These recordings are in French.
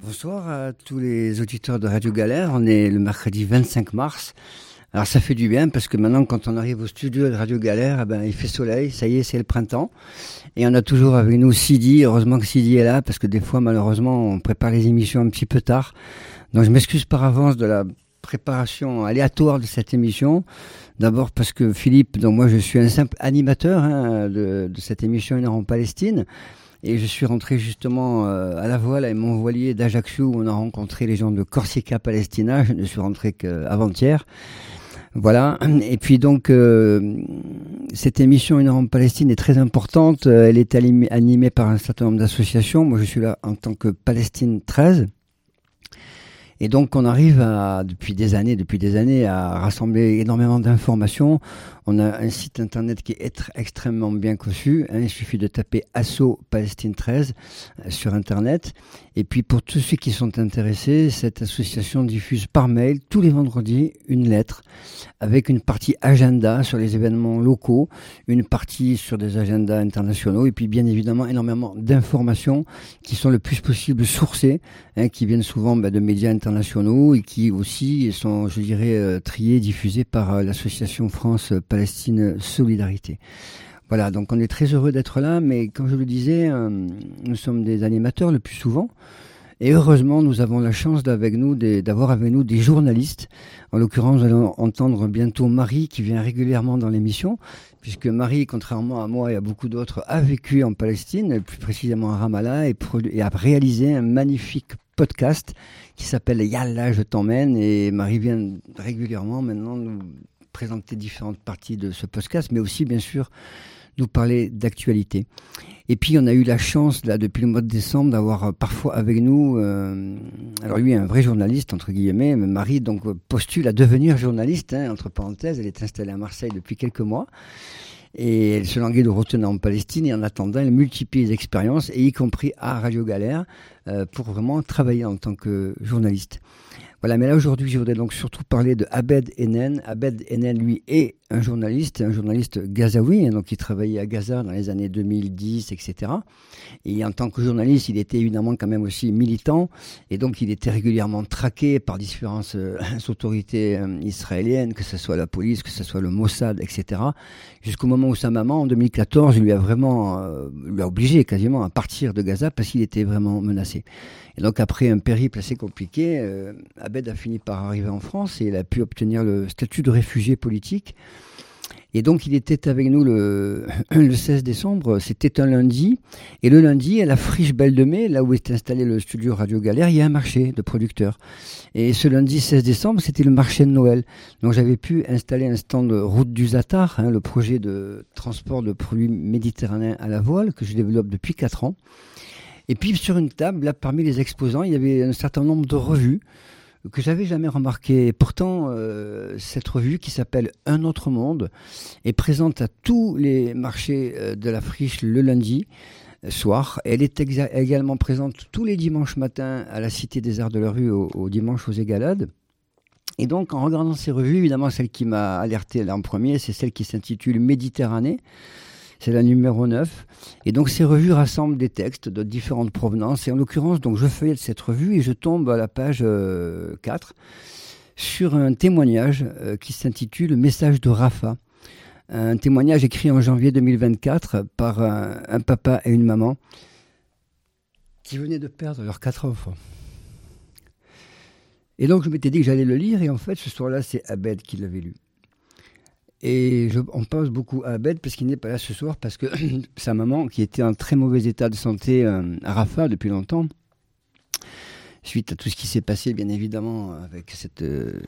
Bonsoir à tous les auditeurs de Radio Galère. On est le mercredi 25 mars. Alors ça fait du bien parce que maintenant quand on arrive au studio de Radio Galère, il fait soleil, ça y est, c'est le printemps. Et on a toujours avec nous Sidi. Heureusement que Sidi est là parce que des fois malheureusement on prépare les émissions un petit peu tard. Donc je m'excuse par avance de la préparation aléatoire de cette émission. D'abord parce que Philippe, donc moi je suis un simple animateur de cette émission Une heure en Palestine. Et je suis rentré justement à la voile avec mon voilier d'Ajaccio où on a rencontré les gens de Corsica Palestina. Je ne suis rentré qu'avant-hier. Voilà. Et puis donc, cette émission Une heure en Palestine est très importante. Elle est animée par un certain nombre d'associations. Moi, je suis là en tant que Palestine 13. Et donc, on arrive depuis des années, à rassembler énormément d'informations. On a un site internet qui est extrêmement bien conçu. Il suffit de taper Asso Palestine 13 sur internet. Et puis, pour tous ceux qui sont intéressés, cette association diffuse par mail tous les vendredis une lettre avec une partie agenda sur les événements locaux, une partie sur des agendas internationaux et puis bien évidemment énormément d'informations qui sont le plus possible sourcées, qui viennent souvent de médias internationaux et qui aussi sont, je dirais, triées, diffusées par l'association France-Palestine Solidarité. Voilà, donc on est très heureux d'être là, mais comme je le disais, nous sommes des animateurs le plus souvent. Et heureusement, nous avons la chance d'avoir avec nous des journalistes. En l'occurrence, nous allons entendre bientôt Marie qui vient régulièrement dans l'émission, puisque Marie, contrairement à moi et à beaucoup d'autres, a vécu en Palestine, plus précisément à Ramallah, et a réalisé un magnifique podcast qui s'appelle Yallah, je t'emmène. Et Marie vient régulièrement maintenant nous présenter différentes parties de ce podcast, mais aussi, bien sûr, nous parler d'actualité. Et puis, on a eu la chance, là, depuis le mois de décembre, d'avoir parfois avec nous, alors lui, un vrai journaliste, entre guillemets, mais Marie, donc, postule à devenir journaliste, entre parenthèses, elle est installée à Marseille depuis quelques mois, et elle se languait de retenir en Palestine, et en attendant, elle multiplie les expériences, et y compris à Radio Galère, pour vraiment travailler en tant que journaliste. Voilà, mais là aujourd'hui, je voudrais donc surtout parler de Abed Enen. Abed Enen, lui, est un journaliste gazaoui, donc il travaillait à Gaza dans les années 2010, etc. Et en tant que journaliste, il était évidemment quand même aussi militant, et donc il était régulièrement traqué par différentes autorités israéliennes, que ce soit la police, que ce soit le Mossad, etc. Jusqu'au moment où sa maman, en 2014, lui a obligé quasiment à partir de Gaza parce qu'il était vraiment menacé. Et donc après un périple assez compliqué, Abed a fini par arriver en France et il a pu obtenir le statut de réfugié politique. Et donc il était avec nous le 16 décembre, c'était un lundi. Et le lundi, à la Friche Belle de Mai, là où est installé le studio Radio Galère, il y a un marché de producteurs. Et ce lundi 16 décembre, c'était le marché de Noël. Donc j'avais pu installer un stand Route du Zatar, le projet de transport de produits méditerranéens à la voile que je développe depuis 4 ans. Et puis sur une table, là, parmi les exposants, il y avait un certain nombre de revues que j'avais jamais remarquées. Et pourtant, cette revue qui s'appelle Un autre monde est présente à tous les marchés de la Friche le lundi soir. Elle est également présente tous les dimanches matins à la Cité des Arts de la Rue au dimanche aux Égalades. Et donc, en regardant ces revues, évidemment, celle qui m'a alerté là en premier, c'est celle qui s'intitule Méditerranée. C'est la numéro 9. Et donc, ces revues rassemblent des textes de différentes provenances. Et en l'occurrence, donc, je feuillette cette revue et je tombe à la page 4 sur un témoignage qui s'intitule Message de Rafah. Un témoignage écrit en janvier 2024 par un papa et une maman qui venaient de perdre leurs 4 enfants. Et donc, je m'étais dit que j'allais le lire. Et en fait, ce soir-là, c'est Abed qui l'avait lu. Et on pense beaucoup à Abed parce qu'il n'est pas là ce soir, parce que sa maman, qui était en très mauvais état de santé à Rafah depuis longtemps, suite à tout ce qui s'est passé, bien évidemment, avec c'est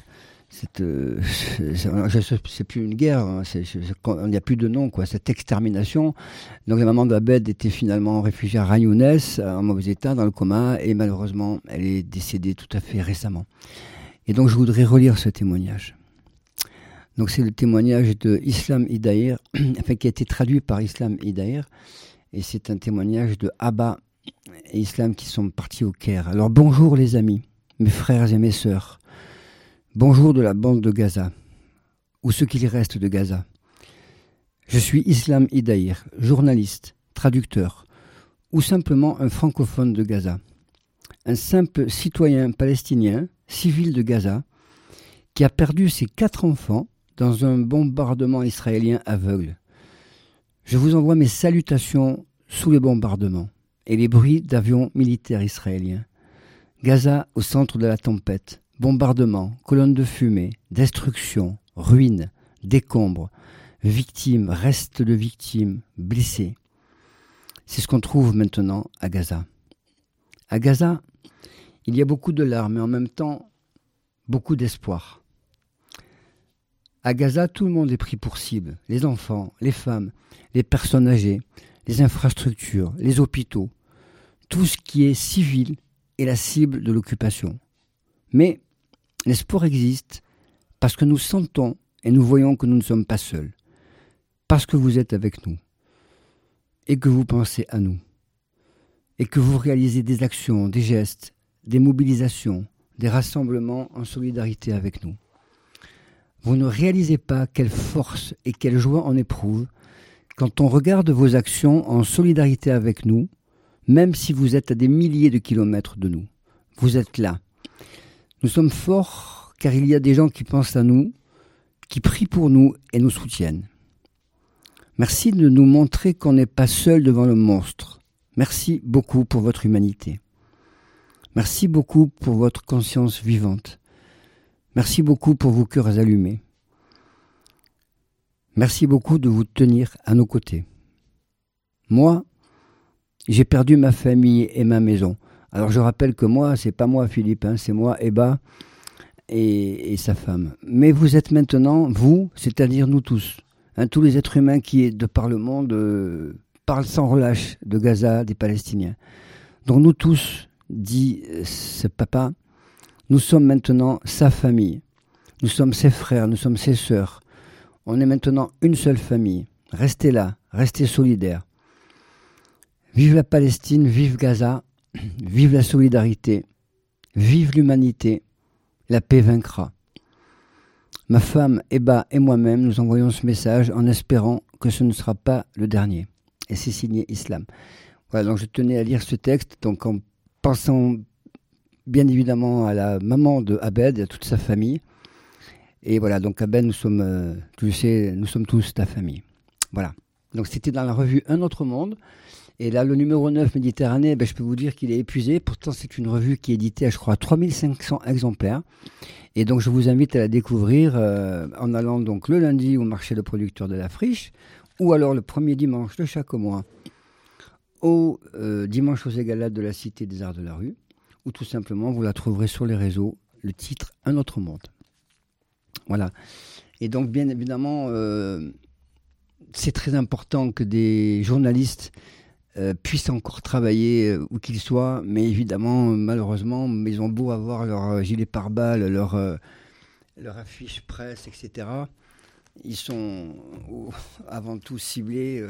plus une guerre, il n'y a plus de nom, cette extermination. Donc la maman d'Abed était finalement réfugiée à Rayounès, en mauvais état, dans le coma, et malheureusement, elle est décédée tout à fait récemment. Et donc je voudrais relire ce témoignage. Donc c'est le témoignage de Islam Hidayer, qui a été traduit par Islam Hidayer, et c'est un témoignage de Abba et Islam qui sont partis au Caire. Alors bonjour les amis, mes frères et mes sœurs, bonjour de la bande de Gaza, ou ce qu'il reste de Gaza. Je suis Islam Hidayer, journaliste, traducteur, ou simplement un francophone de Gaza. un simple citoyen palestinien, civil de Gaza, qui a perdu ses 4 enfants dans un bombardement israélien aveugle. Je vous envoie mes salutations sous les bombardements et les bruits d'avions militaires israéliens. Gaza au centre de la tempête, bombardements, colonnes de fumée, destruction, ruines, décombres, victimes, restes de victimes, blessés. C'est ce qu'on trouve maintenant à Gaza. À Gaza, il y a beaucoup de larmes et en même temps beaucoup d'espoir. À Gaza, tout le monde est pris pour cible. Les enfants, les femmes, les personnes âgées, les infrastructures, les hôpitaux. Tout ce qui est civil est la cible de l'occupation. Mais l'espoir existe parce que nous sentons et nous voyons que nous ne sommes pas seuls. Parce que vous êtes avec nous. Et que vous pensez à nous. Et que vous réalisez des actions, des gestes, des mobilisations, des rassemblements en solidarité avec nous. Vous ne réalisez pas quelle force et quelle joie on éprouve quand on regarde vos actions en solidarité avec nous, même si vous êtes à des milliers de kilomètres de nous. Vous êtes là. Nous sommes forts car il y a des gens qui pensent à nous, qui prient pour nous et nous soutiennent. Merci de nous montrer qu'on n'est pas seul devant le monstre. Merci beaucoup pour votre humanité. Merci beaucoup pour votre conscience vivante. Merci beaucoup pour vos cœurs allumés. Merci beaucoup de vous tenir à nos côtés. Moi, j'ai perdu ma famille et ma maison. Alors je rappelle que moi, c'est pas moi Philippe, c'est moi Eba et sa femme. Mais vous êtes maintenant, vous, c'est-à-dire nous tous, tous les êtres humains qui, de par le monde, parlent sans relâche de Gaza, des Palestiniens. Donc nous tous, dit ce papa, nous sommes maintenant sa famille. Nous sommes ses frères, nous sommes ses sœurs. On est maintenant une seule famille. Restez là, restez solidaires. Vive la Palestine, vive Gaza, vive la solidarité, vive l'humanité, la paix vaincra. Ma femme Eba et moi-même, nous envoyons ce message en espérant que ce ne sera pas le dernier. Et c'est signé Islam. Voilà, donc je tenais à lire ce texte, donc en pensant bien évidemment à la maman de Abed et à toute sa famille. Et voilà, donc Abed, nous sommes, tu le sais, nous sommes tous ta famille. Voilà. Donc c'était dans la revue Un autre monde. Et là, le numéro 9, Méditerranée, je peux vous dire qu'il est épuisé. Pourtant, c'est une revue qui est éditée à, je crois, 3500 exemplaires. Et donc, je vous invite à la découvrir en allant donc le lundi au marché de producteurs de la Friche, ou alors le premier dimanche de chaque mois au dimanche aux Égalades de la Cité des Arts de la Rue, ou tout simplement, vous la trouverez sur les réseaux, le titre Un autre monde. Voilà. Et donc, bien évidemment, c'est très important que des journalistes puissent encore travailler où qu'ils soient, mais évidemment, malheureusement, ils ont beau avoir leur gilet pare-balles, leur affiche presse, etc. Ils sont avant tout ciblés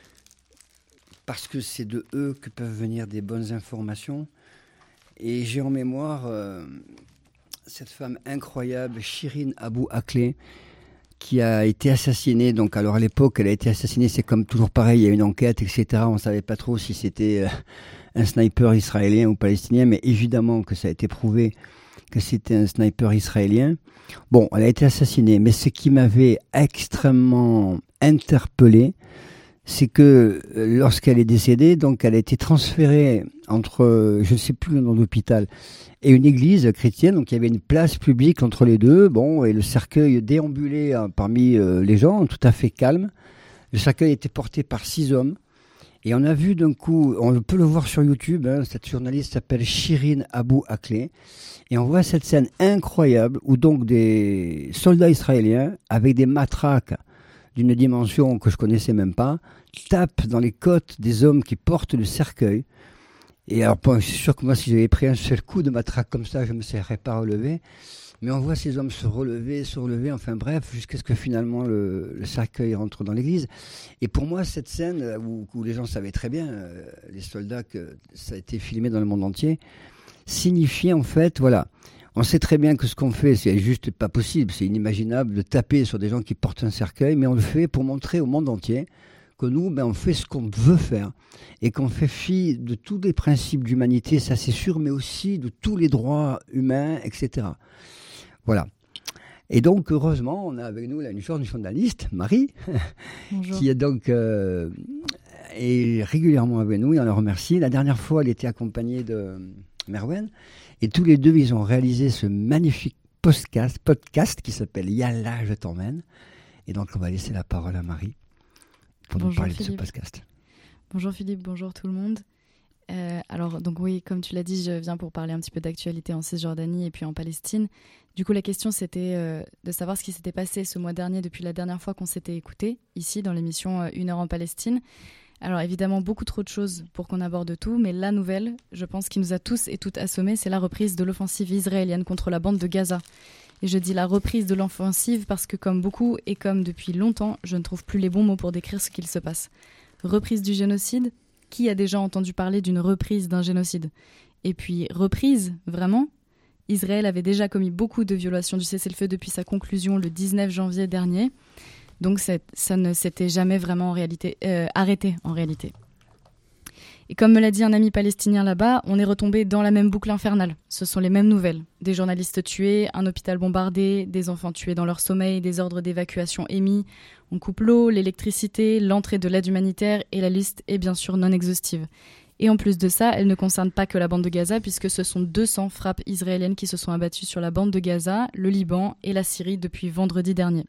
parce que c'est de eux que peuvent venir des bonnes informations. Et j'ai en mémoire cette femme incroyable, Shirin Abu Akleh, qui a été assassinée. Donc, alors à l'époque, elle a été assassinée, c'est comme toujours pareil, il y a une enquête, etc. On ne savait pas trop si c'était un sniper israélien ou palestinien, mais évidemment que ça a été prouvé que c'était un sniper israélien. Bon, elle a été assassinée, mais ce qui m'avait extrêmement interpellé, c'est que lorsqu'elle est décédée, donc elle a été transférée entre, je ne sais plus le nom de l'hôpital, et une église chrétienne, donc il y avait une place publique entre les deux, bon, et le cercueil déambulait parmi les gens, tout à fait calme. Le cercueil était porté par 6 hommes, et on a vu d'un coup, on peut le voir sur YouTube, cette journaliste s'appelle Shirin Abu Akleh, et on voit cette scène incroyable où donc des soldats israéliens, avec des matraques d'une dimension que je connaissais même pas, tapent dans les côtes des hommes qui portent le cercueil. Et alors, bon, je suis sûr que moi, si j'avais pris un seul coup de matraque comme ça, je ne me serais pas relevé. Mais on voit ces hommes se relever, enfin bref, jusqu'à ce que finalement le cercueil rentre dans l'église. Et pour moi, cette scène où les gens savaient très bien, les soldats, que ça a été filmé dans le monde entier, signifiait en fait, voilà, on sait très bien que ce qu'on fait, c'est juste pas possible, c'est inimaginable de taper sur des gens qui portent un cercueil, mais on le fait pour montrer au monde entier que nous, on fait ce qu'on veut faire et qu'on fait fi de tous les principes d'humanité, ça c'est sûr, mais aussi de tous les droits humains, etc. Voilà. Et donc, heureusement, on a avec nous là, une journaliste, Marie, qui est donc est régulièrement avec nous et on la remercie. La dernière fois, elle était accompagnée de Merwen et tous les deux, ils ont réalisé ce magnifique podcast qui s'appelle Yalla, je t'emmène. Et donc, on va laisser la parole à Marie pour nous parler de ce podcast. Bonjour Philippe, bonjour tout le monde. Alors, donc oui, comme tu l'as dit, je viens pour parler un petit peu d'actualité en Cisjordanie et puis en Palestine. Du coup, la question, c'était de savoir ce qui s'était passé ce mois dernier depuis la dernière fois qu'on s'était écouté, ici, dans l'émission 1 heure en Palestine. Alors, évidemment, beaucoup trop de choses pour qu'on aborde tout, mais la nouvelle, je pense, qui nous a tous et toutes assommés, c'est la reprise de l'offensive israélienne contre la bande de Gaza. Et je dis la reprise de l'offensive parce que, comme beaucoup et comme depuis longtemps, je ne trouve plus les bons mots pour décrire ce qu'il se passe. Reprise du génocide ? Qui a déjà entendu parler d'une reprise d'un génocide ? Et puis, reprise, vraiment ? Israël avait déjà commis beaucoup de violations du cessez-le-feu depuis sa conclusion le 19 janvier dernier. Donc, ça ne s'était jamais vraiment arrêté, en réalité. Et comme me l'a dit un ami palestinien là-bas, on est retombé dans la même boucle infernale. Ce sont les mêmes nouvelles. Des journalistes tués, un hôpital bombardé, des enfants tués dans leur sommeil, des ordres d'évacuation émis. On coupe l'eau, l'électricité, l'entrée de l'aide humanitaire et la liste est bien sûr non exhaustive. Et en plus de ça, elle ne concerne pas que la bande de Gaza puisque ce sont 200 frappes israéliennes qui se sont abattues sur la bande de Gaza, le Liban et la Syrie depuis vendredi dernier.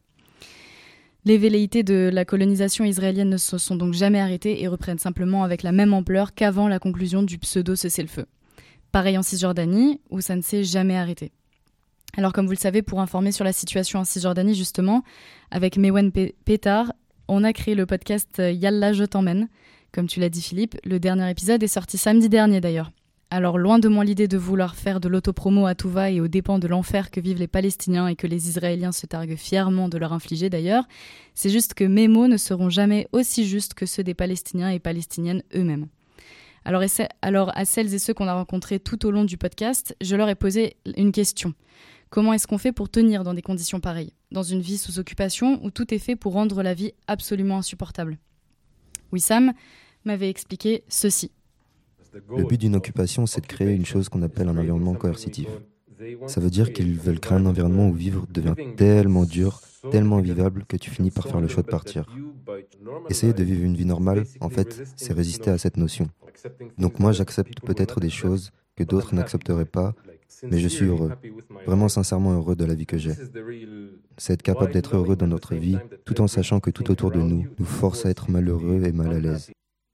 Les velléités de la colonisation israélienne ne se sont donc jamais arrêtées et reprennent simplement avec la même ampleur qu'avant la conclusion du pseudo-cessez-le-feu. Pareil en Cisjordanie, où ça ne s'est jamais arrêté. Alors comme vous le savez, pour informer sur la situation en Cisjordanie justement, avec Mewen Pétard, on a créé le podcast Yalla, je t'emmène. Comme tu l'as dit Philippe, le dernier épisode est sorti samedi dernier d'ailleurs. Alors loin de moi l'idée de vouloir faire de l'autopromo à tout va et aux dépens de l'enfer que vivent les Palestiniens et que les Israéliens se targuent fièrement de leur infliger d'ailleurs, c'est juste que mes mots ne seront jamais aussi justes que ceux des Palestiniens et Palestiniennes eux-mêmes. Alors à celles et ceux qu'on a rencontrés tout au long du podcast, je leur ai posé une question. Comment est-ce qu'on fait pour tenir dans des conditions pareilles, dans une vie sous occupation où tout est fait pour rendre la vie absolument insupportable ? Wissam m'avait expliqué ceci. Le but d'une occupation, c'est de créer une chose qu'on appelle un environnement coercitif. Ça veut dire qu'ils veulent créer un environnement où vivre devient tellement dur, tellement invivable que tu finis par faire le choix de partir. Essayer de vivre une vie normale, en fait, c'est résister à cette notion. Donc moi, j'accepte peut-être des choses que d'autres n'accepteraient pas, mais je suis heureux, vraiment sincèrement heureux de la vie que j'ai. C'est être capable d'être heureux dans notre vie, tout en sachant que tout autour de nous force à être malheureux et mal à l'aise.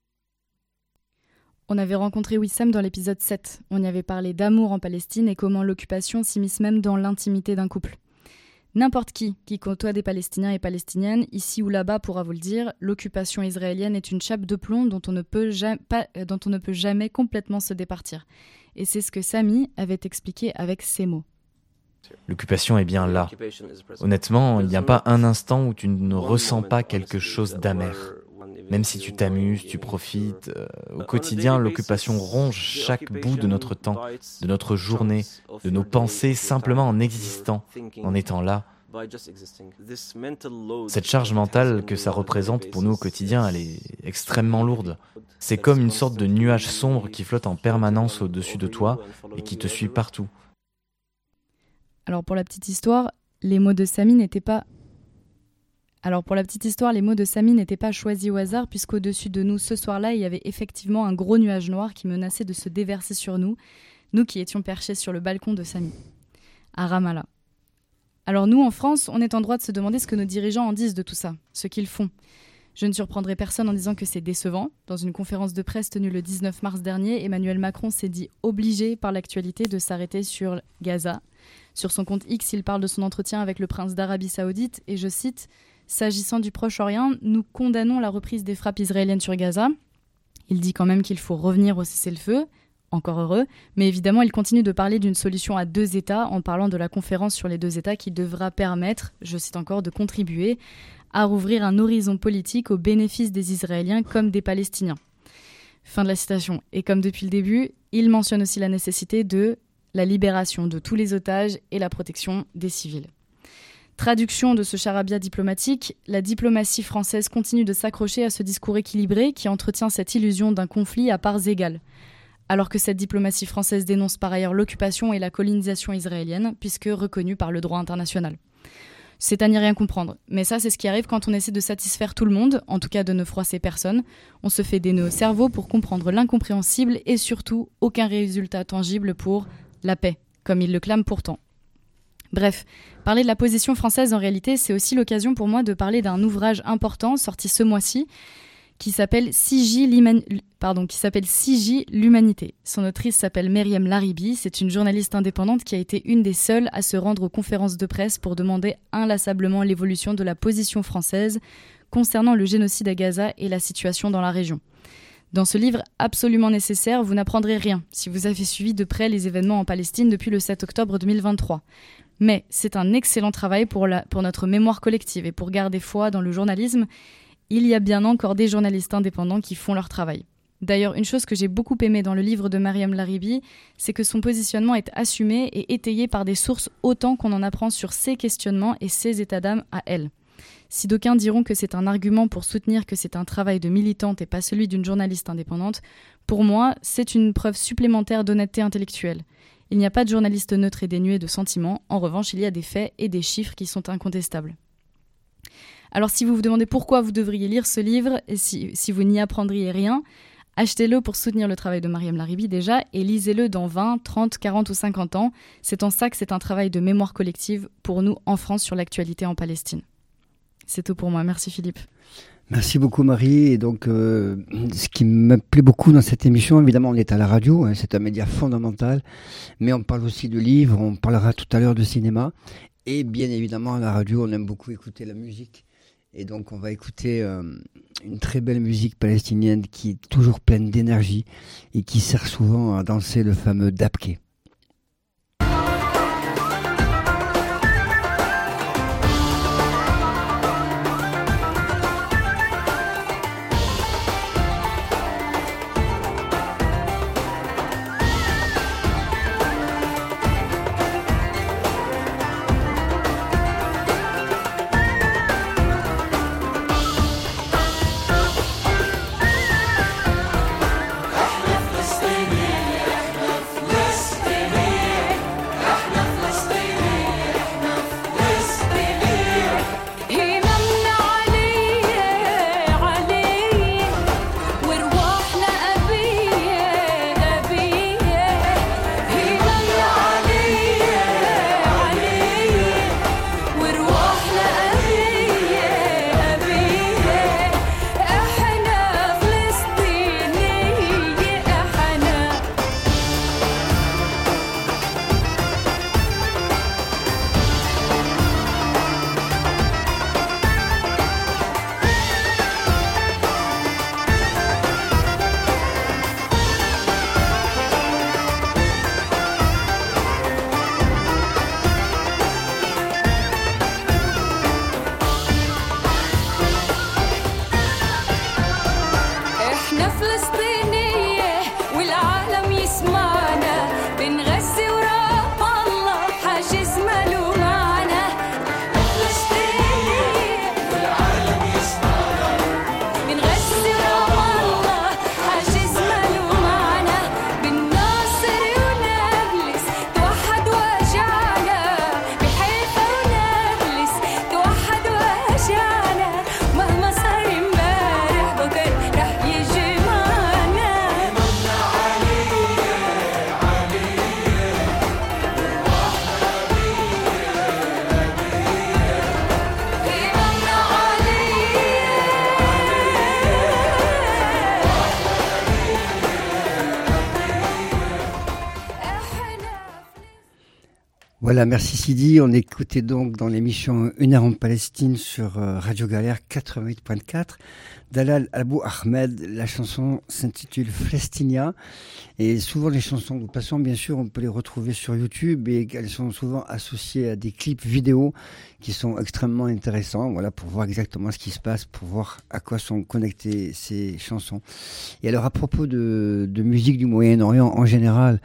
On avait rencontré Wissam dans l'épisode 7. On y avait parlé d'amour en Palestine et comment l'occupation s'immisce même dans l'intimité d'un couple. N'importe qui côtoie des Palestiniens et Palestiniennes, ici ou là-bas, pourra vous le dire, l'occupation israélienne est une chape de plomb dont on ne peut jamais complètement se départir. Et c'est ce que Sami avait expliqué avec ces mots. L'occupation est bien là. Honnêtement, il n'y a pas un instant où tu ne ressens pas quelque chose d'amer. Même si tu t'amuses, tu profites, au quotidien, l'occupation ronge chaque bout de notre temps, de notre journée, de nos pensées, simplement en existant, en étant là. Cette charge mentale que ça représente pour nous au quotidien, elle est extrêmement lourde. C'est comme une sorte de nuage sombre qui flotte en permanence au-dessus de toi et qui te suit partout. Alors pour la petite histoire, les mots de Sami n'étaient pas choisis au hasard puisqu'au-dessus de nous ce soir-là, il y avait effectivement un gros nuage noir qui menaçait de se déverser sur nous qui étions perchés sur le balcon de Sami, à Ramallah. Alors nous, en France, on est en droit de se demander ce que nos dirigeants en disent de tout ça, ce qu'ils font. Je ne surprendrai personne en disant que c'est décevant. Dans une conférence de presse tenue le 19 mars dernier, Emmanuel Macron s'est dit obligé par l'actualité de s'arrêter sur Gaza. Sur son compte X, il parle de son entretien avec le prince d'Arabie Saoudite et je cite « S'agissant du Proche-Orient, nous condamnons la reprise des frappes israéliennes sur Gaza. » Il dit quand même qu'il faut revenir au cessez-le-feu, encore heureux, mais évidemment il continue de parler d'une solution à 2 États en parlant de la conférence sur les 2 États qui devra permettre, je cite encore, de contribuer à rouvrir un horizon politique au bénéfice des Israéliens comme des Palestiniens. Fin de la citation. Et comme depuis le début, il mentionne aussi la nécessité de la libération de tous les otages et la protection des civils. Traduction de ce charabia diplomatique, la diplomatie française continue de s'accrocher à ce discours équilibré qui entretient cette illusion d'un conflit à parts égales. Alors que cette diplomatie française dénonce par ailleurs l'occupation et la colonisation israélienne, puisque reconnue par le droit international. C'est à n'y rien comprendre, mais ça c'est ce qui arrive quand on essaie de satisfaire tout le monde, en tout cas de ne froisser personne. On se fait des nœuds au cerveau pour comprendre l'incompréhensible et surtout aucun résultat tangible pour la paix, comme il le clame pourtant. Bref, parler de la position française en réalité, c'est aussi l'occasion pour moi de parler d'un ouvrage important sorti ce mois-ci qui s'appelle 6J l'Humanité. Son autrice s'appelle Myriam Laribi, c'est une journaliste indépendante qui a été une des seules à se rendre aux conférences de presse pour demander inlassablement l'évolution de la position française concernant le génocide à Gaza et la situation dans la région. Dans ce livre absolument nécessaire, vous n'apprendrez rien si vous avez suivi de près les événements en Palestine depuis le 7 octobre 2023. Mais c'est un excellent travail pour notre mémoire collective et pour garder foi dans le journalisme. Il y a bien encore des journalistes indépendants qui font leur travail. D'ailleurs, une chose que j'ai beaucoup aimée dans le livre de Myriam Laribi, c'est que son positionnement est assumé et étayé par des sources autant qu'on en apprend sur ses questionnements et ses états d'âme à elle. Si d'aucuns diront que c'est un argument pour soutenir que c'est un travail de militante et pas celui d'une journaliste indépendante, pour moi, c'est une preuve supplémentaire d'honnêteté intellectuelle. Il n'y a pas de journaliste neutre et dénué de sentiments, en revanche, il y a des faits et des chiffres qui sont incontestables. Alors si vous vous demandez pourquoi vous devriez lire ce livre, et si vous n'y apprendriez rien, achetez-le pour soutenir le travail de Myriam Laribi déjà, et lisez-le dans 20, 30, 40 ou 50 ans. C'est en ça que c'est un travail de mémoire collective pour nous en France sur l'actualité en Palestine. C'est tout pour moi. Merci Philippe. Merci beaucoup Marie. Et donc, ce qui me plaît beaucoup dans cette émission, évidemment, on est à la radio, hein, c'est un média fondamental, mais on parle aussi de livres, on parlera tout à l'heure de cinéma, et bien évidemment à la radio, on aime beaucoup écouter la musique. Et donc, on va écouter une très belle musique palestinienne qui est toujours pleine d'énergie et qui sert souvent à danser le fameux dabke. Voilà, merci Sidi. On écoutait donc dans l'émission Une heure en Palestine sur Radio Galère 88.4 Dalal Abou Ahmed. La chanson s'intitule Flestinia. Et souvent les chansons que nous passons, bien sûr, on peut les retrouver sur YouTube et elles sont souvent associées à des clips vidéo qui sont extrêmement intéressants. Voilà, pour voir exactement ce qui se passe, pour voir à quoi sont connectées ces chansons. Et alors à propos de musique du Moyen-Orient en général,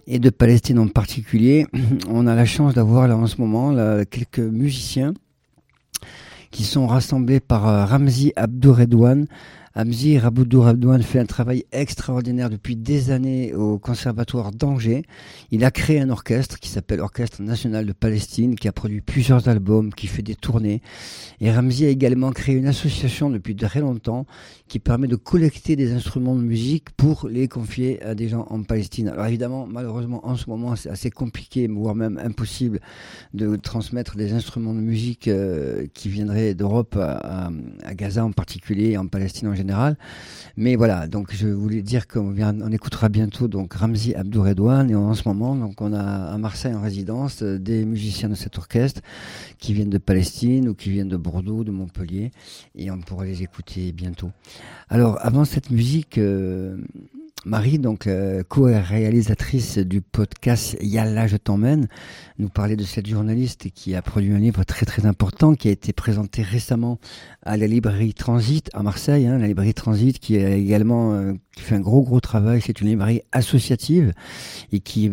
et de Palestine en particulier. On a la chance d'avoir là en ce moment là, quelques musiciens qui sont rassemblés par Ramzi Abdouredouane. Ramzi Abdouredouane fait un travail extraordinaire depuis des années au Conservatoire d'Angers. Il a créé un orchestre qui s'appelle Orchestre National de Palestine, qui a produit plusieurs albums, qui fait des tournées. Et Ramzi a également créé une association depuis très longtemps qui permet de collecter des instruments de musique pour les confier à des gens en Palestine. Alors évidemment, malheureusement, en ce moment, c'est assez compliqué, voire même impossible de transmettre des instruments de musique qui viendraient d'Europe à Gaza en particulier et en Palestine en général. Mais voilà, donc je voulais dire qu'on écoutera bientôt donc Ramzi Abdouredouane, et en ce moment, donc on a à Marseille en résidence des musiciens de cet orchestre qui viennent de Palestine ou qui viennent de Bordeaux, de Montpellier, et on pourra les écouter bientôt. Alors, avant cette musique, Marie, donc co-réalisatrice du podcast Yallah, je t'emmène, nous parlait de cette journaliste qui a produit un livre très très important qui a été présenté récemment à la librairie Transit à Marseille, la librairie Transit qui est également qui fait un gros travail. C'est une librairie associative et qui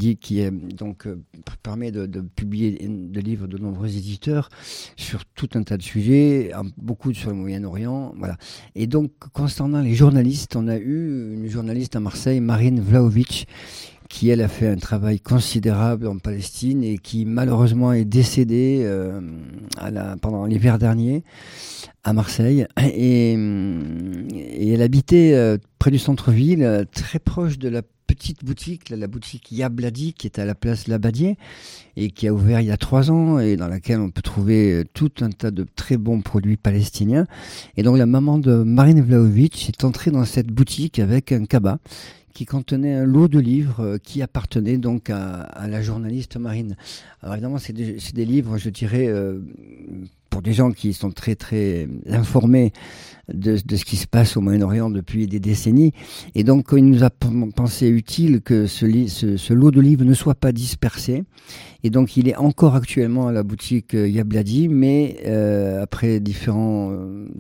permet de publier des livres de nombreux éditeurs sur tout un tas de sujets, beaucoup sur le Moyen-Orient, voilà. Et donc concernant les journalistes, on a eu une journaliste à Marseille, Marine Vlahovic, qui elle a fait un travail considérable en Palestine et qui malheureusement est décédée pendant l'hiver dernier à Marseille, et elle habitait près du centre-ville, très proche de la petite boutique, la boutique Yabladi, qui est à la place Labadier et qui a ouvert il y a 3 ans et dans laquelle on peut trouver tout un tas de très bons produits palestiniens. Et donc la maman de Marine Vlahovic est entrée dans cette boutique avec un cabas qui contenait un lot de livres qui appartenaient donc à la journaliste Marine. Alors évidemment, c'est des livres, je dirais, pour des gens qui sont très très informés de ce qui se passe au Moyen-Orient depuis des décennies. Et donc, il nous a pensé utile que ce lot de livres ne soit pas dispersé. Et donc, il est encore actuellement à la boutique Yabladi, mais après différentes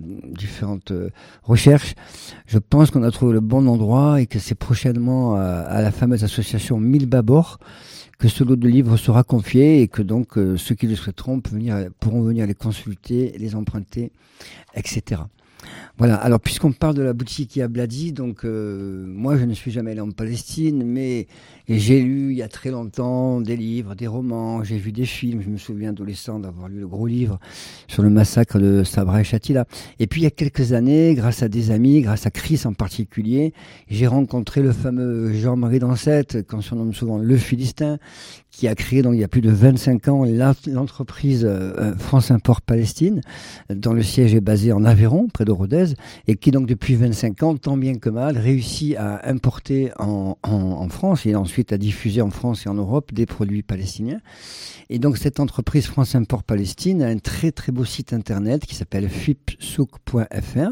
recherches, je pense qu'on a trouvé le bon endroit et que c'est prochainement à la fameuse association Milbabor que ce lot de livres sera confié et que donc ceux qui le souhaiteront pourront venir les consulter, les emprunter, etc. Voilà, alors puisqu'on parle de la boutique Yabladi, donc moi je ne suis jamais allé en Palestine, mais j'ai lu il y a très longtemps des livres, des romans, j'ai vu des films. Je me souviens adolescent d'avoir lu le gros livre sur le massacre de Sabra et Shatila. Et puis il y a quelques années, grâce à des amis, grâce à Chris en particulier, j'ai rencontré le fameux Jean-Marie Dansette, qu'on surnomme souvent le Philistin, qui a créé donc il y a plus de 25 ans l'entreprise France Import Palestine, dont le siège est basé en Aveyron, près de Rodez, et qui donc depuis 25 ans, tant bien que mal, réussit à importer en France et ensuite à diffuser en France et en Europe des produits palestiniens. Et donc cette entreprise France Import Palestine a un très très beau site internet qui s'appelle fipsouk.fr,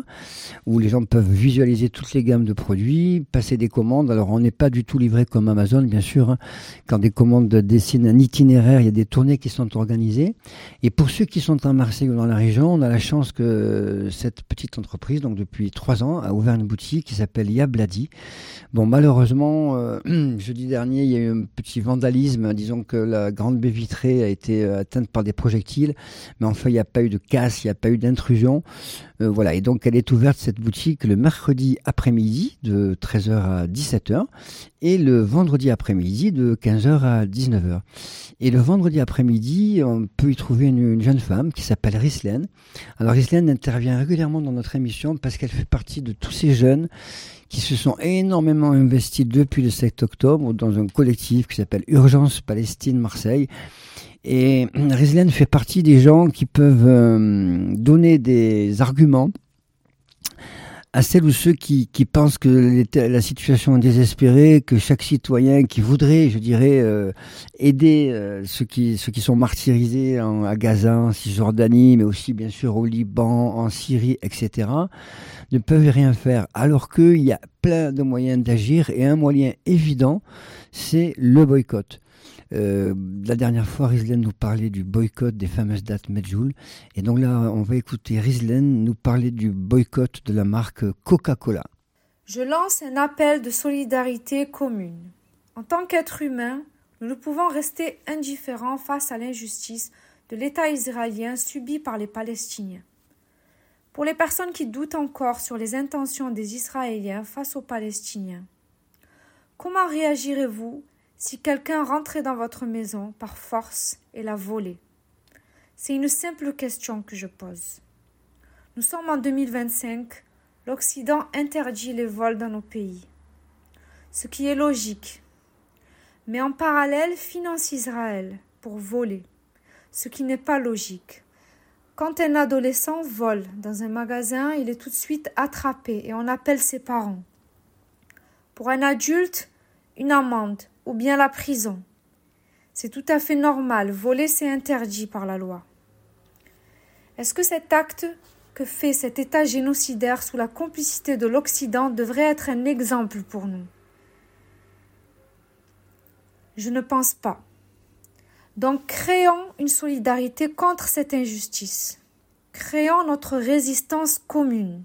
où les gens peuvent visualiser toutes les gammes de produits, passer des commandes. Alors on n'est pas du tout livré comme Amazon, bien sûr, quand des commandes dessinent un itinéraire, il y a des tournées qui sont organisées. Et pour ceux qui sont à Marseille ou dans la région, on a la chance que cette petite entreprise, donc depuis 3 ans, a ouvert une boutique qui s'appelle Yabladi. Bon, malheureusement, jeudi dernier, il y a eu un petit vandalisme. Disons que la grande baie vitrée a été atteinte par des projectiles, mais enfin, il n'y a pas eu de casse, il n'y a pas eu d'intrusion. Voilà, et donc elle est ouverte, cette boutique, le mercredi après-midi de 13h à 17h et le vendredi après-midi de 15h à 19h. Et le vendredi après-midi, on peut y trouver une jeune femme qui s'appelle Rislaine. Alors Rislaine intervient régulièrement dans notre émission parce qu'elle fait partie de tous ces jeunes qui se sont énormément investis depuis le 7 octobre dans un collectif qui s'appelle Urgence Palestine Marseille. Et Rislaine fait partie des gens qui peuvent donner des arguments à celles ou ceux qui pensent que la situation est désespérée, que chaque citoyen qui voudrait, je dirais, aider ceux qui sont martyrisés à Gaza, en Cisjordanie, mais aussi bien sûr au Liban, en Syrie, etc., ne peuvent rien faire, alors qu'il y a plein de moyens d'agir, et un moyen évident, c'est le boycott. La dernière fois, Rislaine nous parlait du boycott des fameuses dates Medjool. Et donc là, on va écouter Rislaine nous parler du boycott de la marque Coca-Cola. Je lance un appel de solidarité commune En tant qu'êtres humains, nous ne pouvons rester indifférents face à l'injustice de l'État israélien subi par les Palestiniens. Pour les personnes qui doutent encore sur les intentions des Israéliens face aux Palestiniens, comment réagirez-vous si quelqu'un rentrait dans votre maison par force et la volait? C'est une simple question que je pose. Nous sommes en 2025, l'Occident interdit les vols dans nos pays, ce qui est logique, mais en parallèle finance Israël pour voler, ce qui n'est pas logique. Quand un adolescent vole dans un magasin, il est tout de suite attrapé et on appelle ses parents. Pour un adulte, une amende ou bien la prison. C'est tout à fait normal, voler c'est interdit par la loi. Est-ce que cet acte que fait cet État génocidaire sous la complicité de l'Occident devrait être un exemple pour nous? Je ne pense pas. Donc créons une solidarité contre cette injustice. Créons notre résistance commune.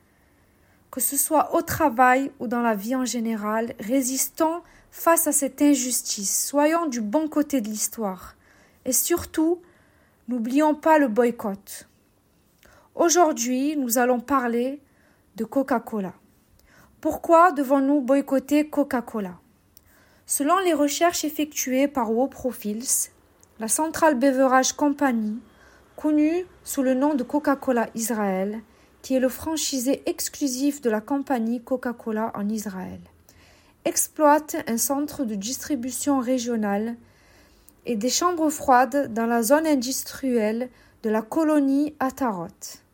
Que ce soit au travail ou dans la vie en général, résistons face à cette injustice. Soyons du bon côté de l'histoire. Et surtout, n'oublions pas le boycott. Aujourd'hui, nous allons parler de Coca-Cola. Pourquoi devons-nous boycotter Coca-Cola? Selon les recherches effectuées par WoProfils, la Central Beverage Company, connue sous le nom de Coca-Cola Israël, qui est le franchisé exclusif de la compagnie Coca-Cola en Israël, exploite un centre de distribution régional et des chambres froides dans la zone industrielle de la colonie Atarot.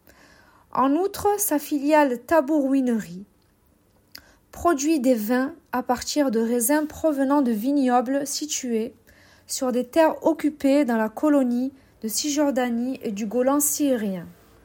En outre, sa filiale Tabour Winery produit des vins à partir de raisins provenant de vignobles situés sur des terres occupées dans la colonie de Cisjordanie et du Golan syrien.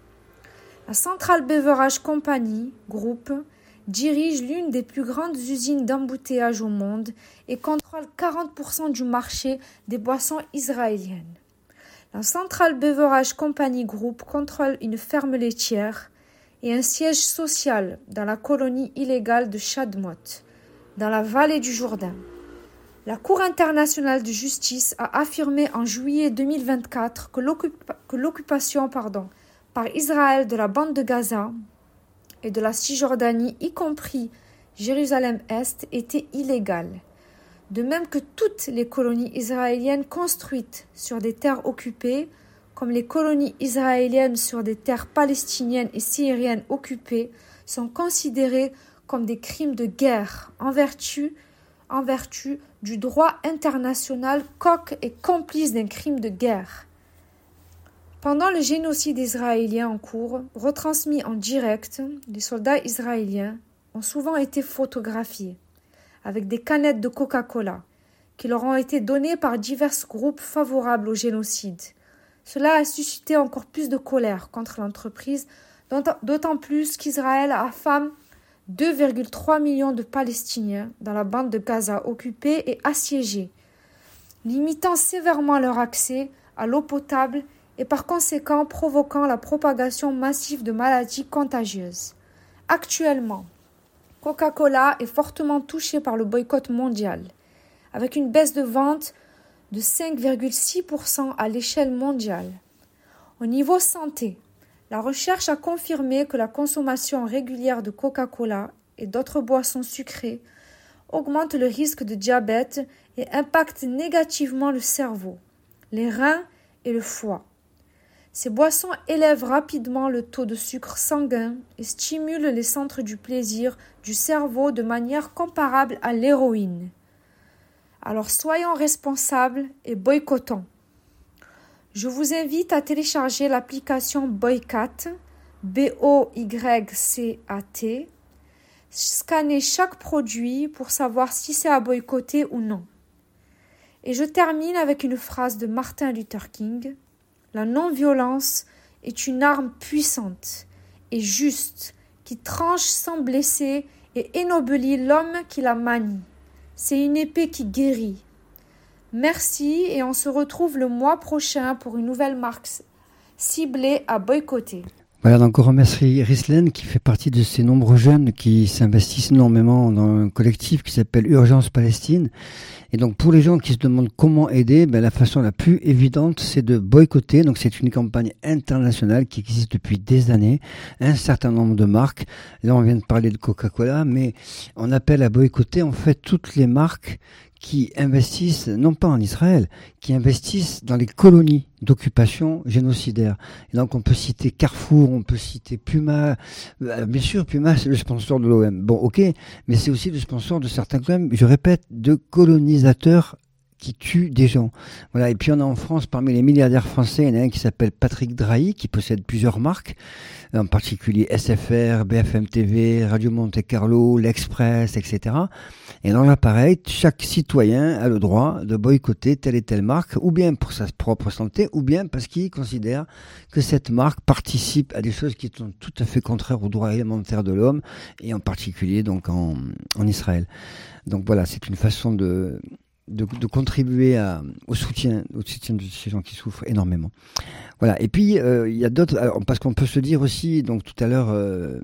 La Central Beverage Company Group dirige l'une des plus grandes usines d'embouteillage au monde et contrôle 40% du marché des boissons israéliennes. La Central Beverage Company Group contrôle une ferme laitière et un siège social dans la colonie illégale de Shadmot, dans la vallée du Jourdain. La Cour internationale de justice a affirmé en juillet 2024 que l'occupation par Israël de la bande de Gaza et de la Cisjordanie, y compris Jérusalem-Est, était illégale. De même que toutes les colonies israéliennes construites sur des terres occupées, comme les colonies israéliennes sur des terres palestiniennes et syriennes occupées, sont considérées comme des crimes de guerre en vertu du droit international. Coq est complice d'un crime de guerre. Pendant le génocide israélien en cours, retransmis en direct, les soldats israéliens ont souvent été photographiés avec des canettes de Coca-Cola qui leur ont été données par divers groupes favorables au génocide. Cela a suscité encore plus de colère contre l'entreprise, d'autant plus qu'Israël affame 2,3 millions de Palestiniens dans la bande de Gaza occupée et assiégée, limitant sévèrement leur accès à l'eau potable et par conséquent provoquant la propagation massive de maladies contagieuses. Actuellement, Coca-Cola est fortement touché par le boycott mondial, avec une baisse de vente de 5,6% à l'échelle mondiale. Au niveau santé, la recherche a confirmé que la consommation régulière de Coca-Cola et d'autres boissons sucrées augmente le risque de diabète et impacte négativement le cerveau, les reins et le foie. Ces boissons élèvent rapidement le taux de sucre sanguin et stimulent les centres du plaisir du cerveau de manière comparable à l'héroïne. Alors soyons responsables et boycottons. Je vous invite à télécharger l'application Boycat, B-O-Y-C-A-T. Scannez chaque produit pour savoir si c'est à boycotter ou non. Et je termine avec une phrase de Martin Luther King. La non-violence est une arme puissante et juste qui tranche sans blesser et ennoblit l'homme qui la manie. C'est une épée qui guérit. Merci et on se retrouve le mois prochain pour une nouvelle marque ciblée à boycotter. Voilà, donc on remercie Rislen qui fait partie de ces nombreux jeunes qui s'investissent énormément dans un collectif qui s'appelle Urgence Palestine. Et donc pour les gens qui se demandent comment aider, la façon la plus évidente, c'est de boycotter. Donc c'est une campagne internationale qui existe depuis des années, un certain nombre de marques. Là on vient de parler de Coca-Cola, mais on appelle à boycotter en fait toutes les marques qui investissent, non pas en Israël, qui investissent dans les colonies d'occupation génocidaire. Et donc on peut citer Carrefour, on peut citer Puma. Bien sûr, Puma c'est le sponsor de l'OM. Bon, ok, mais c'est aussi le sponsor de certains clubs, je répète, de colonisateurs qui tuent des gens. Voilà. Et puis on a en France, parmi les milliardaires français, il y en a un qui s'appelle Patrick Drahi, qui possède plusieurs marques, en particulier SFR, BFM TV, Radio Monte Carlo, L'Express, etc. Et dans l'appareil, chaque citoyen a le droit de boycotter telle et telle marque, ou bien pour sa propre santé, ou bien parce qu'il considère que cette marque participe à des choses qui sont tout à fait contraires aux droits élémentaires de l'homme, et en particulier donc en Israël. Donc voilà, c'est une façon de contribuer au soutien de ces gens qui souffrent énormément. Voilà. Et puis il y a d'autres, parce qu'on peut se dire aussi, donc tout à l'heure,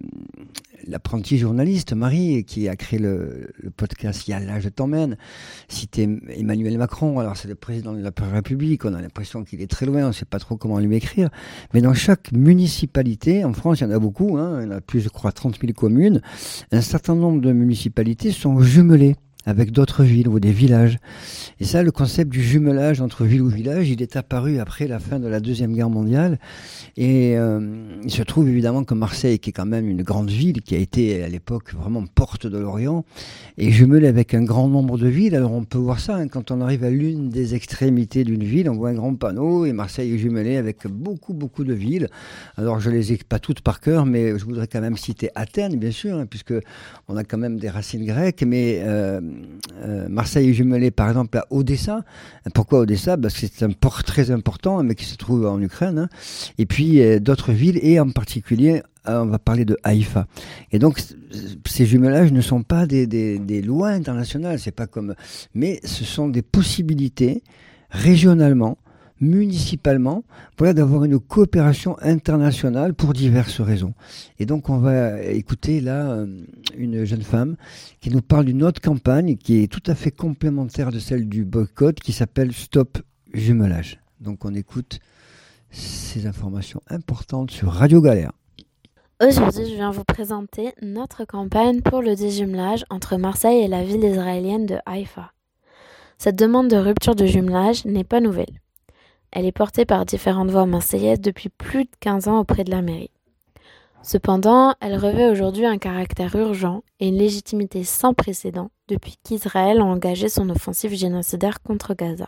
l'apprenti journaliste Marie qui a créé le podcast Yalla, je t'emmène, cité Emmanuel Macron. Alors c'est le président de la République, on a l'impression qu'il est très loin, on ne sait pas trop comment lui écrire. Mais dans chaque municipalité, en France il y en a beaucoup, il y en a plus, je crois, 30 000 communes. Un certain nombre de municipalités sont jumelées avec d'autres villes ou des villages. Et ça, le concept du jumelage entre ville ou village, il est apparu après la fin de la Deuxième Guerre mondiale. Et il se trouve évidemment que Marseille, qui est quand même une grande ville, qui a été à l'époque vraiment porte de l'Orient, est jumelée avec un grand nombre de villes. Alors on peut voir ça, quand on arrive à l'une des extrémités d'une ville, on voit un grand panneau et Marseille est jumelée avec beaucoup, beaucoup de villes. Alors je les ai pas toutes par cœur, mais je voudrais quand même citer Athènes, bien sûr, puisque on a quand même des racines grecques, mais Marseille est jumelée par exemple à Odessa. Pourquoi Odessa ? Parce que c'est un port très important, mais qui se trouve en Ukraine. Et puis d'autres villes, et en particulier, on va parler de Haïfa. Et donc ces jumelages ne sont pas des lois internationales, c'est pas comme, mais ce sont des possibilités régionalement, municipalement, voilà, d'avoir une coopération internationale pour diverses raisons. Et donc on va écouter là une jeune femme qui nous parle d'une autre campagne qui est tout à fait complémentaire de celle du boycott, qui s'appelle Stop Jumelage. Donc on écoute ces informations importantes sur Radio Galère. Aujourd'hui, je viens vous présenter notre campagne pour le déjumelage entre Marseille et la ville israélienne de Haïfa. Cette demande de rupture de jumelage n'est pas nouvelle. Elle est portée par différentes voix marseillaises depuis plus de 15 ans auprès de la mairie. Cependant, elle revêt aujourd'hui un caractère urgent et une légitimité sans précédent depuis qu'Israël a engagé son offensive génocidaire contre Gaza.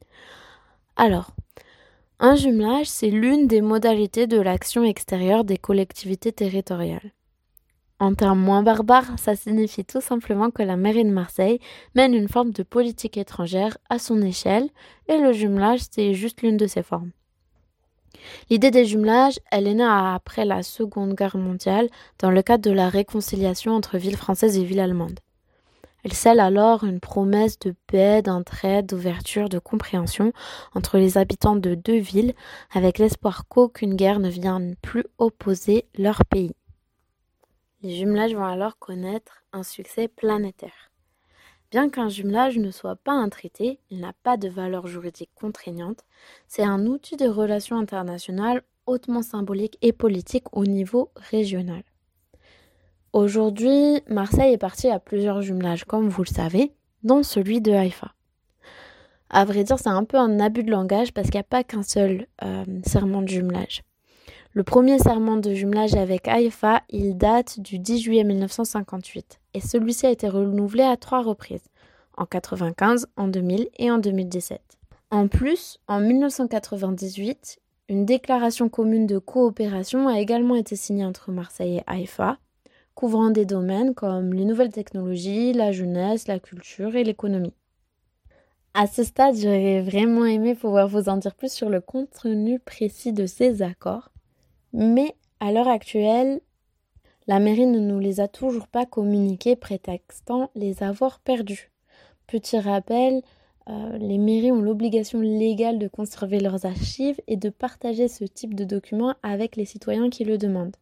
Alors, un jumelage, c'est l'une des modalités de l'action extérieure des collectivités territoriales. En termes moins barbares, ça signifie tout simplement que la mairie de Marseille mène une forme de politique étrangère à son échelle, et le jumelage, c'est juste l'une de ces formes. L'idée des jumelages, elle est née après la Seconde Guerre mondiale, dans le cadre de la réconciliation entre villes françaises et villes allemandes. Elle scelle alors une promesse de paix, d'entraide, d'ouverture, de compréhension entre les habitants de deux villes, avec l'espoir qu'aucune guerre ne vienne plus opposer leur pays. Les jumelages vont alors connaître un succès planétaire. Bien qu'un jumelage ne soit pas un traité, il n'a pas de valeur juridique contraignante, c'est un outil de relations internationales hautement symbolique et politique au niveau régional. Aujourd'hui, Marseille est partie à plusieurs jumelages, comme vous le savez, dont celui de Haïfa. À vrai dire, c'est un peu un abus de langage parce qu'il n'y a pas qu'un seul serment de jumelage. Le premier serment de jumelage avec Haïfa, il date du 10 juillet 1958 et celui-ci a été renouvelé à 3 reprises, en 1995, en 2000 et en 2017. En plus, en 1998, une déclaration commune de coopération a également été signée entre Marseille et Haïfa, couvrant des domaines comme les nouvelles technologies, la jeunesse, la culture et l'économie. À ce stade, j'aurais vraiment aimé pouvoir vous en dire plus sur le contenu précis de ces accords. Mais à l'heure actuelle, la mairie ne nous les a toujours pas communiqués, prétextant les avoir perdus. Petit rappel, Les mairies ont l'obligation légale de conserver leurs archives et de partager ce type de documents avec les citoyens qui le demandent.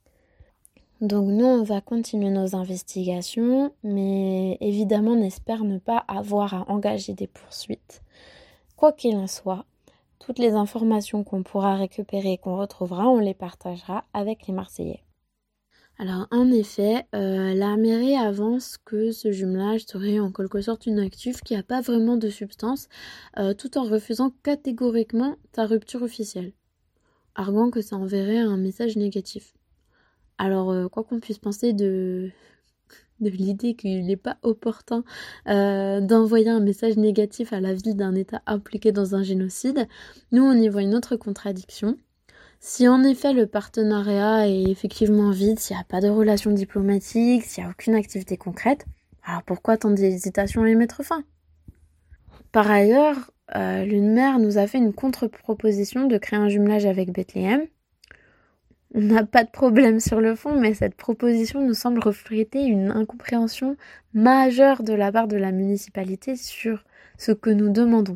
Donc nous, on va continuer nos investigations, mais évidemment, on espère ne pas avoir à engager des poursuites. Quoi qu'il en soit, toutes les informations qu'on pourra récupérer et qu'on retrouvera, on les partagera avec les Marseillais. Alors en effet, la mairie avance que ce jumelage serait en quelque sorte une actif qui n'a pas vraiment de substance, tout en refusant catégoriquement sa rupture officielle, arguant que ça enverrait un message négatif. Alors quoi qu'on puisse penser de l'idée qu'il n'est pas opportun d'envoyer un message négatif à la ville d'un État impliqué dans un génocide, nous on y voit une autre contradiction. Si en effet le partenariat est effectivement vide, s'il n'y a pas de relations diplomatiques, s'il n'y a aucune activité concrète, alors pourquoi tant d'hésitation à y mettre fin ? Par ailleurs, l'UNMER nous a fait une contre-proposition de créer un jumelage avec Bethléem. On n'a pas de problème sur le fond, mais cette proposition nous semble refléter une incompréhension majeure de la part de la municipalité sur ce que nous demandons.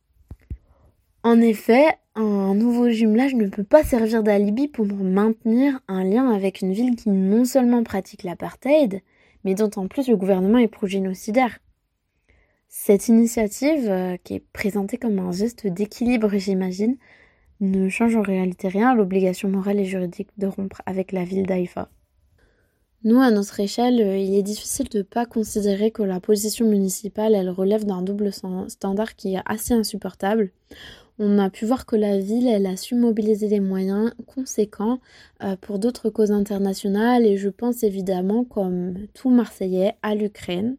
En effet, un nouveau jumelage ne peut pas servir d'alibi pour maintenir un lien avec une ville qui non seulement pratique l'apartheid, mais dont en plus le gouvernement est pro-génocidaire. Cette initiative, qui est présentée comme un geste d'équilibre, j'imagine, ne change en réalité rien à l'obligation morale et juridique de rompre avec la ville d'Haïfa. Nous, à notre échelle, il est difficile de ne pas considérer que la position municipale, elle relève d'un double standard qui est assez insupportable. On a pu voir que la ville, elle a su mobiliser des moyens conséquents pour d'autres causes internationales, et je pense évidemment, comme tout Marseillais, à l'Ukraine.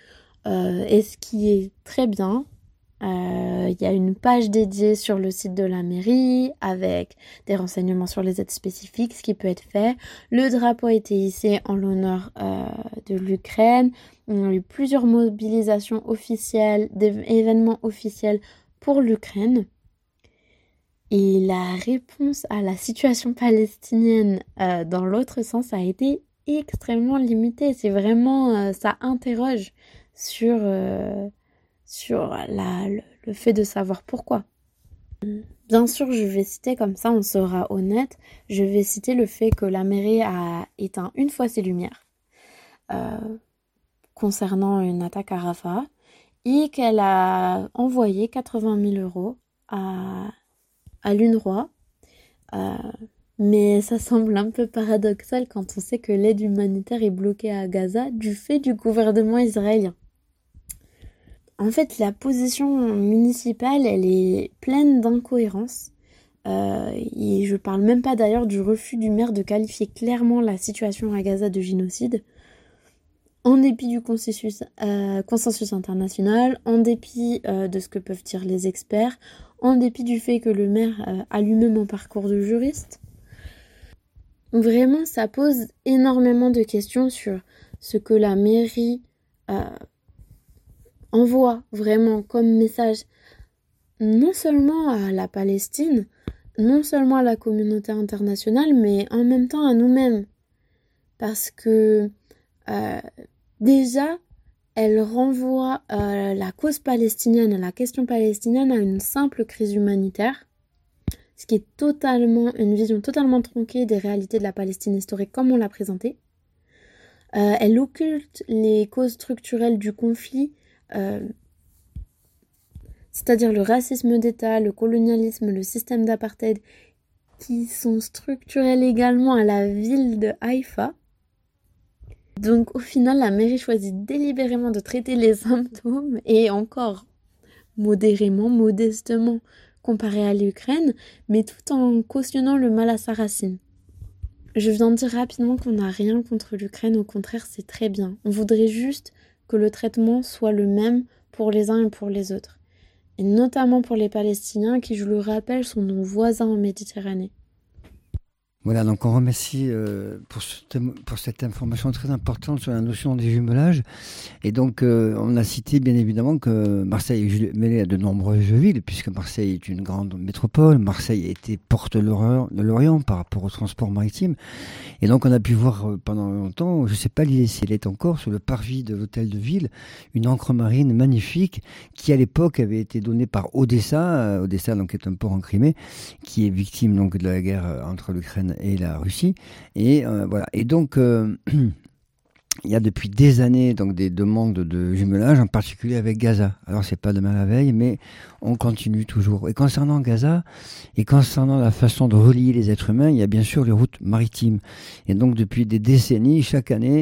Et ce qui est très bien, il y a une page dédiée sur le site de la mairie avec des renseignements sur les aides spécifiques, ce qui peut être fait. Le drapeau a été hissé en l'honneur de l'Ukraine. On a eu plusieurs mobilisations officielles, des événements officiels pour l'Ukraine. Et la réponse à la situation palestinienne dans l'autre sens a été extrêmement limitée. C'est vraiment, ça interroge sur le fait de savoir pourquoi. Bien sûr, je vais citer, comme ça on sera honnête, je vais citer le fait que la mairie a éteint une fois ses lumières concernant une attaque à Rafah et qu'elle a envoyé 80 000 euros à l'UNRWA. Mais ça semble un peu paradoxal quand on sait que l'aide humanitaire est bloquée à Gaza du fait du gouvernement israélien. En fait, la position municipale, elle est pleine d'incohérences. Et je parle même pas d'ailleurs du refus du maire de qualifier clairement la situation à Gaza de génocide. En dépit du consensus international, en dépit de ce que peuvent dire les experts, en dépit du fait que le maire a lui-même un parcours de juriste. Vraiment, ça pose énormément de questions sur ce que la mairie envoie vraiment comme message, non seulement à la Palestine, non seulement à la communauté internationale, mais en même temps à nous-mêmes. Parce que déjà, elle renvoie la cause palestinienne, la question palestinienne à une simple crise humanitaire, ce qui est totalement une vision totalement tronquée des réalités de la Palestine historique comme on l'a présenté. Elle occulte les causes structurelles du conflit, c'est-à-dire le racisme d'État, le colonialisme, le système d'apartheid, qui sont structurels également à la ville de Haïfa. Donc au final, la mairie choisit délibérément de traiter les symptômes, et encore modérément, modestement, comparé à l'Ukraine, mais tout en cautionnant le mal à sa racine. Je viens de dire rapidement qu'on n'a rien contre l'Ukraine, au contraire, c'est très bien. On voudrait juste que le traitement soit le même pour les uns et pour les autres. Et notamment pour les Palestiniens qui, je le rappelle, sont nos voisins en Méditerranée. Voilà, donc on remercie pour cette information très importante sur la notion des jumelages. Et donc, on a cité bien évidemment que Marseille est mêlée à de nombreuses villes, puisque Marseille est une grande métropole. Marseille a été porte de l'Orient par rapport au transport maritime. Et donc, on a pu voir pendant longtemps, je ne sais pas si elle est encore, sur le parvis de l'hôtel de ville, une ancre marine magnifique qui, à l'époque, avait été donnée par Odessa. Odessa, donc, est un port en Crimée, qui est victime donc de la guerre entre l'Ukraine et la Russie. Et voilà. Et donc, il y a depuis des années donc des demandes de jumelage, en particulier avec Gaza. Alors, c'est pas demain la veille, mais on continue toujours. Et concernant Gaza, et concernant la façon de relier les êtres humains, il y a bien sûr les routes maritimes. Et donc, depuis des décennies, chaque année,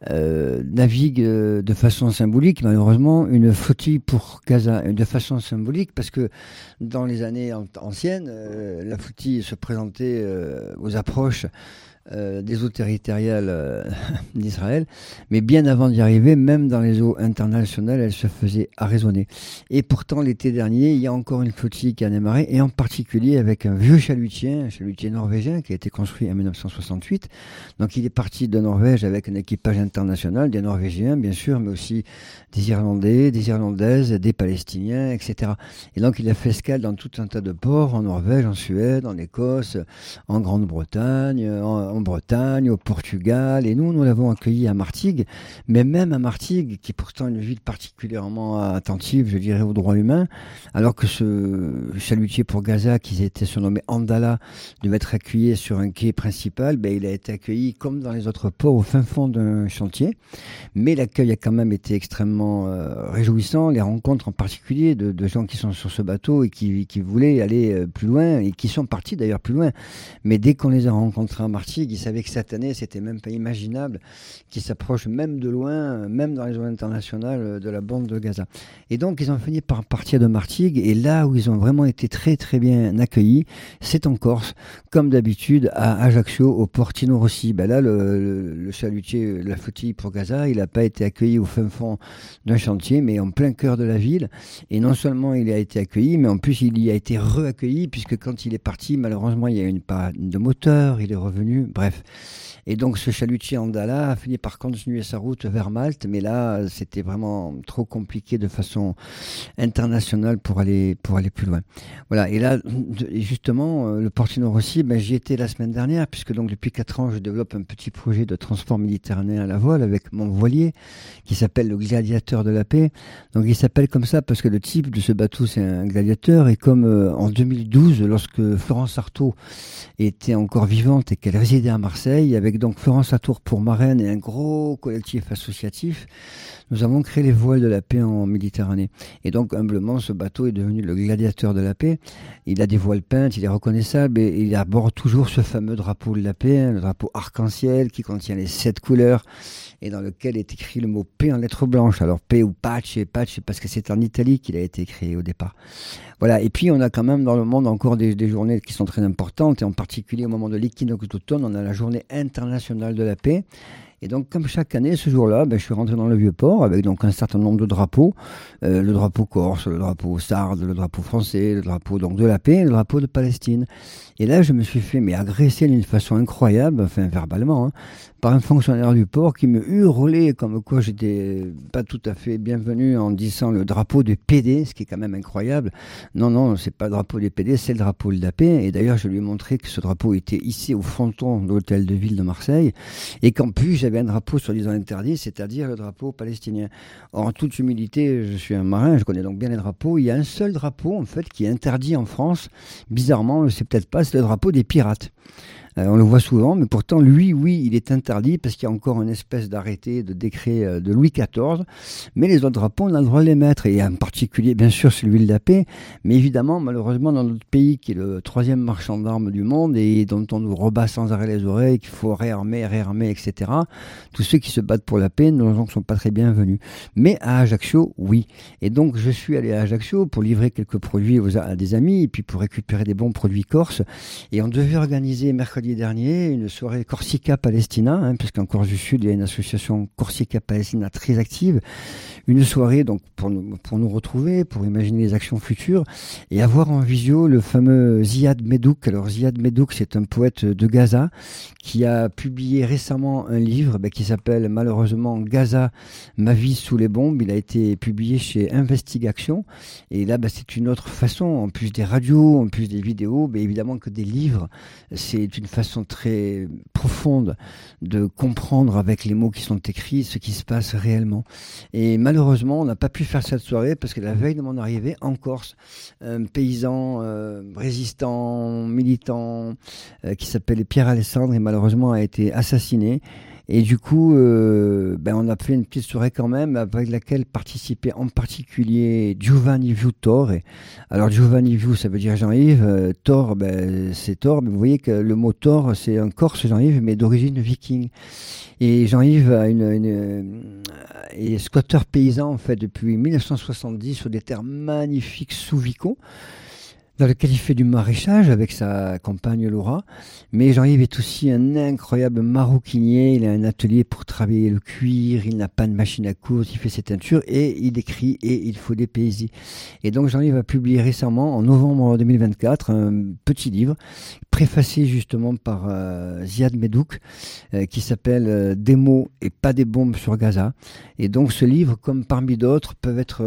navigue de façon symbolique, malheureusement, une flottille pour Gaza. De façon symbolique, parce que dans les années anciennes, la flottille se présentait aux approches des eaux territoriales d'Israël, mais bien avant d'y arriver, même dans les eaux internationales, elle se faisait arraisonner. Et pourtant, l'été dernier, il y a encore une flottille qui a démarré, et en particulier avec un vieux chalutier, un chalutier norvégien qui a été construit en 1968. Donc il est parti de Norvège avec un équipage international, des Norvégiens bien sûr, mais aussi des Irlandais, des Irlandaises, des Palestiniens, etc. Et donc il a fait escale dans tout un tas de ports, en Norvège, en Suède, en Écosse, en Grande-Bretagne, en Bretagne, au Portugal, et nous l'avons accueilli à Martigues, mais même à Martigues, qui est pourtant une ville particulièrement attentive, je dirais, aux droits humains, alors que ce chalutier pour Gaza, qui était surnommé Andala, devait être accueilli sur un quai principal, il a été accueilli comme dans les autres ports, au fin fond d'un chantier, mais l'accueil a quand même été extrêmement réjouissant, les rencontres en particulier de gens qui sont sur ce bateau et qui voulaient aller plus loin, et qui sont partis d'ailleurs plus loin, mais dès qu'on les a rencontrés à Martigues, ils savaient que cette année, c'était même pas imaginable qu'ils s'approchent même de loin, même dans les zones internationales de la bande de Gaza. Et donc, ils ont fini par partir de Martigues, et là où ils ont vraiment été très très bien accueillis, c'est en Corse, comme d'habitude, à Ajaccio, au Portino Rossi. Là, le chalutier, la flottille pour Gaza, il n'a pas été accueilli au fin fond d'un chantier, mais en plein cœur de la ville. Et non seulement il a été accueilli, mais en plus il y a été re-accueilli, puisque quand il est parti, malheureusement, il y a eu une panne de moteur, il est revenu, bref. Et donc ce chalutier Andala a fini par continuer sa route vers Malte, mais là c'était vraiment trop compliqué de façon internationale pour aller plus loin. Voilà. Et là justement le Portino Rossi, j'y étais la semaine dernière, puisque donc depuis 4 ans je développe un petit projet de transport méditerranéen à la voile avec mon voilier qui s'appelle le Gladiateur de la Paix. Donc il s'appelle comme ça parce que le type de ce bateau c'est un gladiateur, et comme en 2012 lorsque Florence Artaud était encore vivante et qu'elle résidait à Marseille, avec donc Florence Latour pour marraine et un gros collectif associatif, nous avons créé les voiles de la paix en Méditerranée. Et donc humblement ce bateau est devenu le Gladiateur de la Paix. Il a des voiles peintes, il est reconnaissable, et il aborde toujours ce fameux drapeau de la paix, le drapeau arc-en-ciel qui contient les 7 couleurs et dans lequel est écrit le mot paix en lettres blanches. Alors paix ou patch, et patch parce que c'est en Italie qu'il a été créé au départ. Voilà. Et puis on a quand même dans le monde encore des journées qui sont très importantes, et en particulier au moment de l'équinoxe d'automne, on a la journée internationale de la paix. Et donc, comme chaque année, ce jour-là, je suis rentré dans le Vieux-Port avec donc un certain nombre de drapeaux. Le drapeau corse, le drapeau sarde, le drapeau français, le drapeau donc de la paix, et le drapeau de Palestine. Et là, je me suis fait agresser d'une façon incroyable, enfin verbalement, par un fonctionnaire du port qui me hurlait comme quoi j'étais pas tout à fait bienvenu en disant le drapeau du PD, ce qui est quand même incroyable. Non, c'est pas le drapeau du PD, c'est le drapeau de la paix. Et d'ailleurs, je lui ai montré que ce drapeau était hissé au fronton de l'hôtel de ville de Marseille, et qu'en plus, j'avais un drapeau soi-disant interdit, c'est-à-dire le drapeau palestinien. Or, en toute humilité, je suis un marin, je connais donc bien les drapeaux. Il y a un seul drapeau, en fait, qui est interdit en France. Bizarrement, on ne sait peut-être pas, c'est le drapeau des pirates. On le voit souvent, mais pourtant, lui, oui, il est interdit parce qu'il y a encore une espèce d'arrêté, de décret de Louis XIV. Mais les autres drapeaux, on a le droit de les mettre. Et en particulier, bien sûr, celui de la paix. Mais évidemment, malheureusement, dans notre pays, qui est le 3e marchand d'armes du monde et dont on nous rebat sans arrêt les oreilles, qu'il faut réarmer, etc., tous ceux qui se battent pour la paix ne sont pas très bienvenus. Mais à Ajaccio, oui. Et donc, je suis allé à Ajaccio pour livrer quelques produits à des amis et puis pour récupérer des bons produits corses. Et on devait organiser mercredi mercredi dernier, une soirée Corsica Palestina, puisqu'en Corse du Sud, il y a une association Corsica Palestina très active. Une soirée donc pour nous retrouver, pour imaginer les actions futures et avoir en visio le fameux Ziad Medouk. Alors Ziad Medouk, c'est un poète de Gaza qui a publié récemment un livre qui s'appelle malheureusement Gaza, ma vie sous les bombes. Il a été publié chez Investigation et là c'est une autre façon, en plus des radios, en plus des vidéos, évidemment que des livres, c'est une façon très profonde de comprendre avec les mots qui sont écrits ce qui se passe réellement. Et malheureusement, on n'a pas pu faire cette soirée parce que la veille de mon arrivée en Corse, un paysan résistant, militant, qui s'appelle Pierre Alessandre, et malheureusement a été assassiné. Et du coup, on a fait une petite soirée quand même avec laquelle participait en particulier Giovanni Viutore. Alors Giovanni Viu, ça veut dire Jean-Yves. Thor, c'est Thor. Mais vous voyez que le mot Thor, c'est un Corse Jean-Yves, mais d'origine viking. Et Jean-Yves est squatteur paysan en fait depuis 1970 sur des terres magnifiques sous Vico, dans lequel il fait du maraîchage avec sa compagne Laura. Mais Jean-Yves est aussi un incroyable maroquinier. Il a un atelier pour travailler le cuir, il n'a pas de machine à coudre, il fait ses teintures et il écrit et il faut des poésies. Et donc Jean-Yves a publié récemment, en novembre 2024, un petit livre préfacé justement par Ziad Medouk qui s'appelle Des mots et pas des bombes sur Gaza. Et donc ce livre, comme parmi d'autres, peuvent être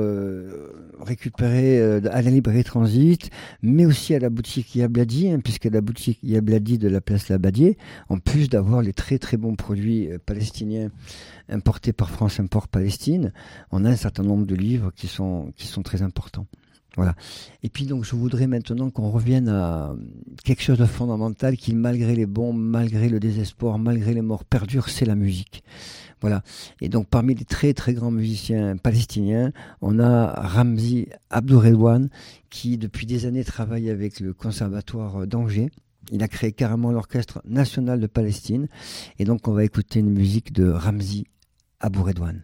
récupérés à la librairie Transit, mais aussi à la boutique Yabladi, puisque la boutique Yabladi de la place Labadier, en plus d'avoir les très très bons produits palestiniens importés par France Import Palestine, on a un certain nombre de livres qui sont très importants. Voilà. Et puis donc je voudrais maintenant qu'on revienne à quelque chose de fondamental qui, malgré les bombes, malgré le désespoir, malgré les morts, perdure, c'est la musique. Voilà. Et donc parmi les très très grands musiciens palestiniens, on a Ramzi Abdouredouane qui depuis des années travaille avec le conservatoire d'Angers. Il a créé carrément l'orchestre national de Palestine. Et donc on va écouter une musique de Ramzi Abdouredouane.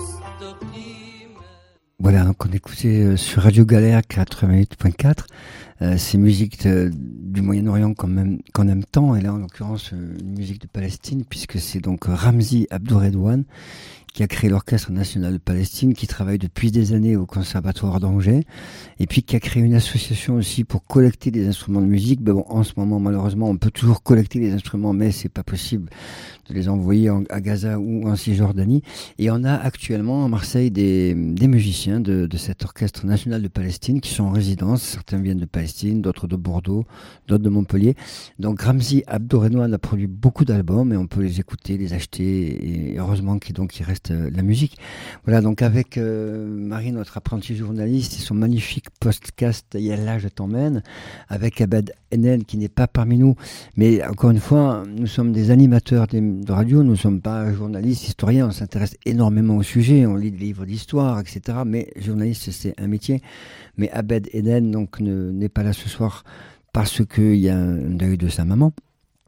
Voilà, donc on écoutait sur Radio Galère 88.4 ces musiques du Moyen-Orient qu'on aime tant, et là en l'occurrence une musique de Palestine, puisque c'est donc Ramzi Abdouredouane qui a créé l'Orchestre National de Palestine, qui travaille depuis des années au Conservatoire d'Angers, et puis qui a créé une association aussi pour collecter des instruments de musique. Ben bon, en ce moment, malheureusement, on peut toujours collecter les instruments, mais c'est pas possible de les envoyer à Gaza ou en Cisjordanie. Et on a actuellement à Marseille des musiciens de cet Orchestre National de Palestine qui sont en résidence. Certains viennent de Palestine, d'autres de Bordeaux, d'autres de Montpellier. Donc Ramzi Abdouredouane a produit beaucoup d'albums et on peut les écouter, les acheter, et heureusement qu'il reste la musique. Voilà, donc avec Marie, notre apprentie journaliste, et son magnifique podcast « Yallah, je t'emmène », avec Abed Enen qui n'est pas parmi nous, mais encore une fois, nous sommes des animateurs de radio, nous ne sommes pas journalistes, historiens, on s'intéresse énormément au sujet, on lit des livres d'histoire, etc. Mais journaliste, c'est un métier. Mais Abed Enen donc n'est pas là ce soir parce qu'il y a un deuil de sa maman.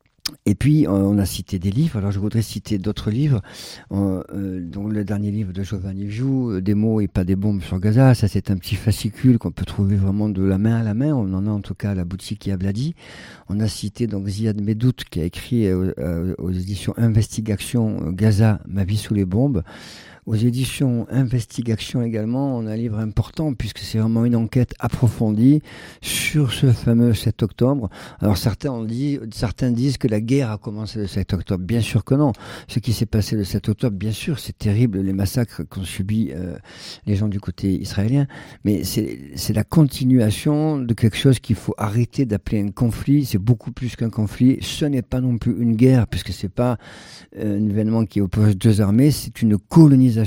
Et puis, on a cité des livres. Alors, je voudrais citer d'autres livres. Donc, le dernier livre de Giovanni Viu, Des mots et pas des bombes sur Gaza. Ça, c'est un petit fascicule qu'on peut trouver vraiment de la main à la main. On en a en tout cas à la boutique Yabladi. On a cité donc Ziad Medout qui a écrit aux éditions Investigation Gaza, ma vie sous les bombes. Aux éditions Investigation également, on a un livre important puisque c'est vraiment une enquête approfondie sur ce fameux 7 octobre. Alors certains disent que la guerre a commencé le 7 octobre. Bien sûr que non. Ce qui s'est passé le 7 octobre, bien sûr, c'est terrible, les massacres qu'ont subis les gens du côté israélien. Mais c'est la continuation de quelque chose qu'il faut arrêter d'appeler un conflit. C'est beaucoup plus qu'un conflit. Ce n'est pas non plus une guerre puisque c'est pas un événement qui oppose deux armées. C'est une colonisation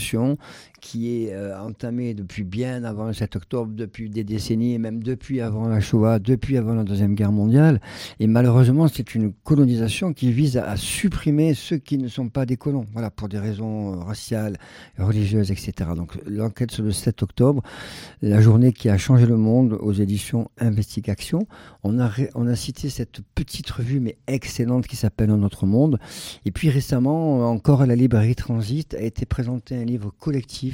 qui est entamée depuis bien avant le 7 octobre, depuis des décennies, et même depuis avant la Shoah, depuis avant la Deuxième Guerre mondiale. Et malheureusement, c'est une colonisation qui vise à supprimer ceux qui ne sont pas des colons, voilà, pour des raisons raciales, religieuses, etc. Donc l'enquête sur le 7 octobre, la journée qui a changé le monde, aux éditions Investigation. On a cité cette petite revue, mais excellente, qui s'appelle Un autre monde. Et puis récemment, encore à la librairie Transit, a été présenté un livre collectif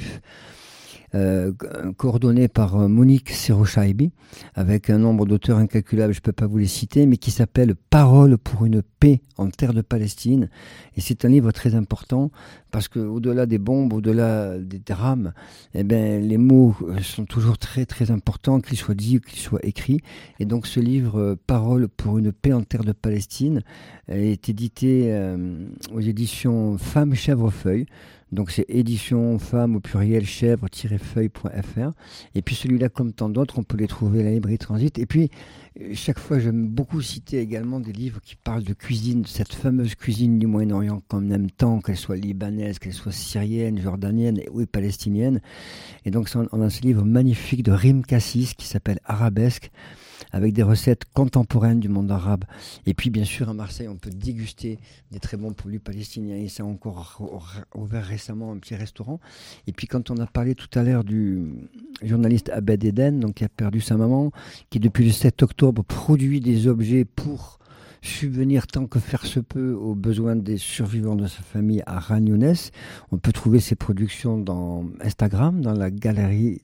coordonné par Monique Serochaibi, avec un nombre d'auteurs incalculable, je ne peux pas vous les citer, mais qui s'appelle Paroles pour une paix en terre de Palestine. Et c'est un livre très important parce qu'au-delà des bombes, au-delà des drames, eh ben, les mots sont toujours très très importants, qu'ils soient dits ou qu'ils soient écrits. Et donc ce livre Paroles pour une paix en terre de Palestine est édité aux éditions Femmes Chèvrefeuille. Donc c'est édition femme au pluriel chèvre-feuille.fr. Et puis celui-là, comme tant d'autres, on peut les trouver à la librairie Transit. Et puis chaque fois, j'aime beaucoup citer également des livres qui parlent de cuisine, de cette fameuse cuisine du Moyen-Orient qu'on aime tant, qu'elle soit libanaise, qu'elle soit syrienne, jordanienne ou palestinienne. Et donc on a ce livre magnifique de Rim Kassis qui s'appelle Arabesque, avec des recettes contemporaines du monde arabe. Et puis, bien sûr, à Marseille, on peut déguster des très bons produits palestiniens. Et ça a encore ouvert récemment un petit restaurant. Et puis, quand on a parlé tout à l'heure du journaliste Abed Eden, donc qui a perdu sa maman, qui depuis le 7 octobre produit des objets pour subvenir tant que faire se peut aux besoins des survivants de sa famille à Khan Younes. On peut trouver ses productions dans Instagram, dans la galerie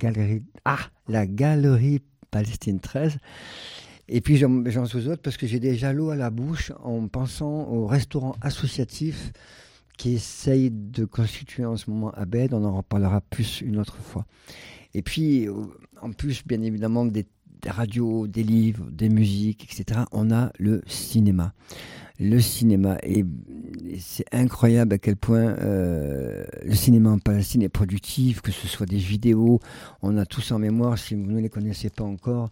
Palestine 13. Et puis j'en sous-autre parce que j'ai déjà l'eau à la bouche en pensant au restaurant associatif qui essaye de constituer en ce moment Abed. On en reparlera plus une autre fois. Et puis en plus, bien évidemment, des radios, des livres, des musiques, etc. On a le cinéma. Le cinéma, et c'est incroyable à quel point le cinéma en Palestine est productif, que ce soit des vidéos, on a tous en mémoire, si vous ne les connaissez pas encore,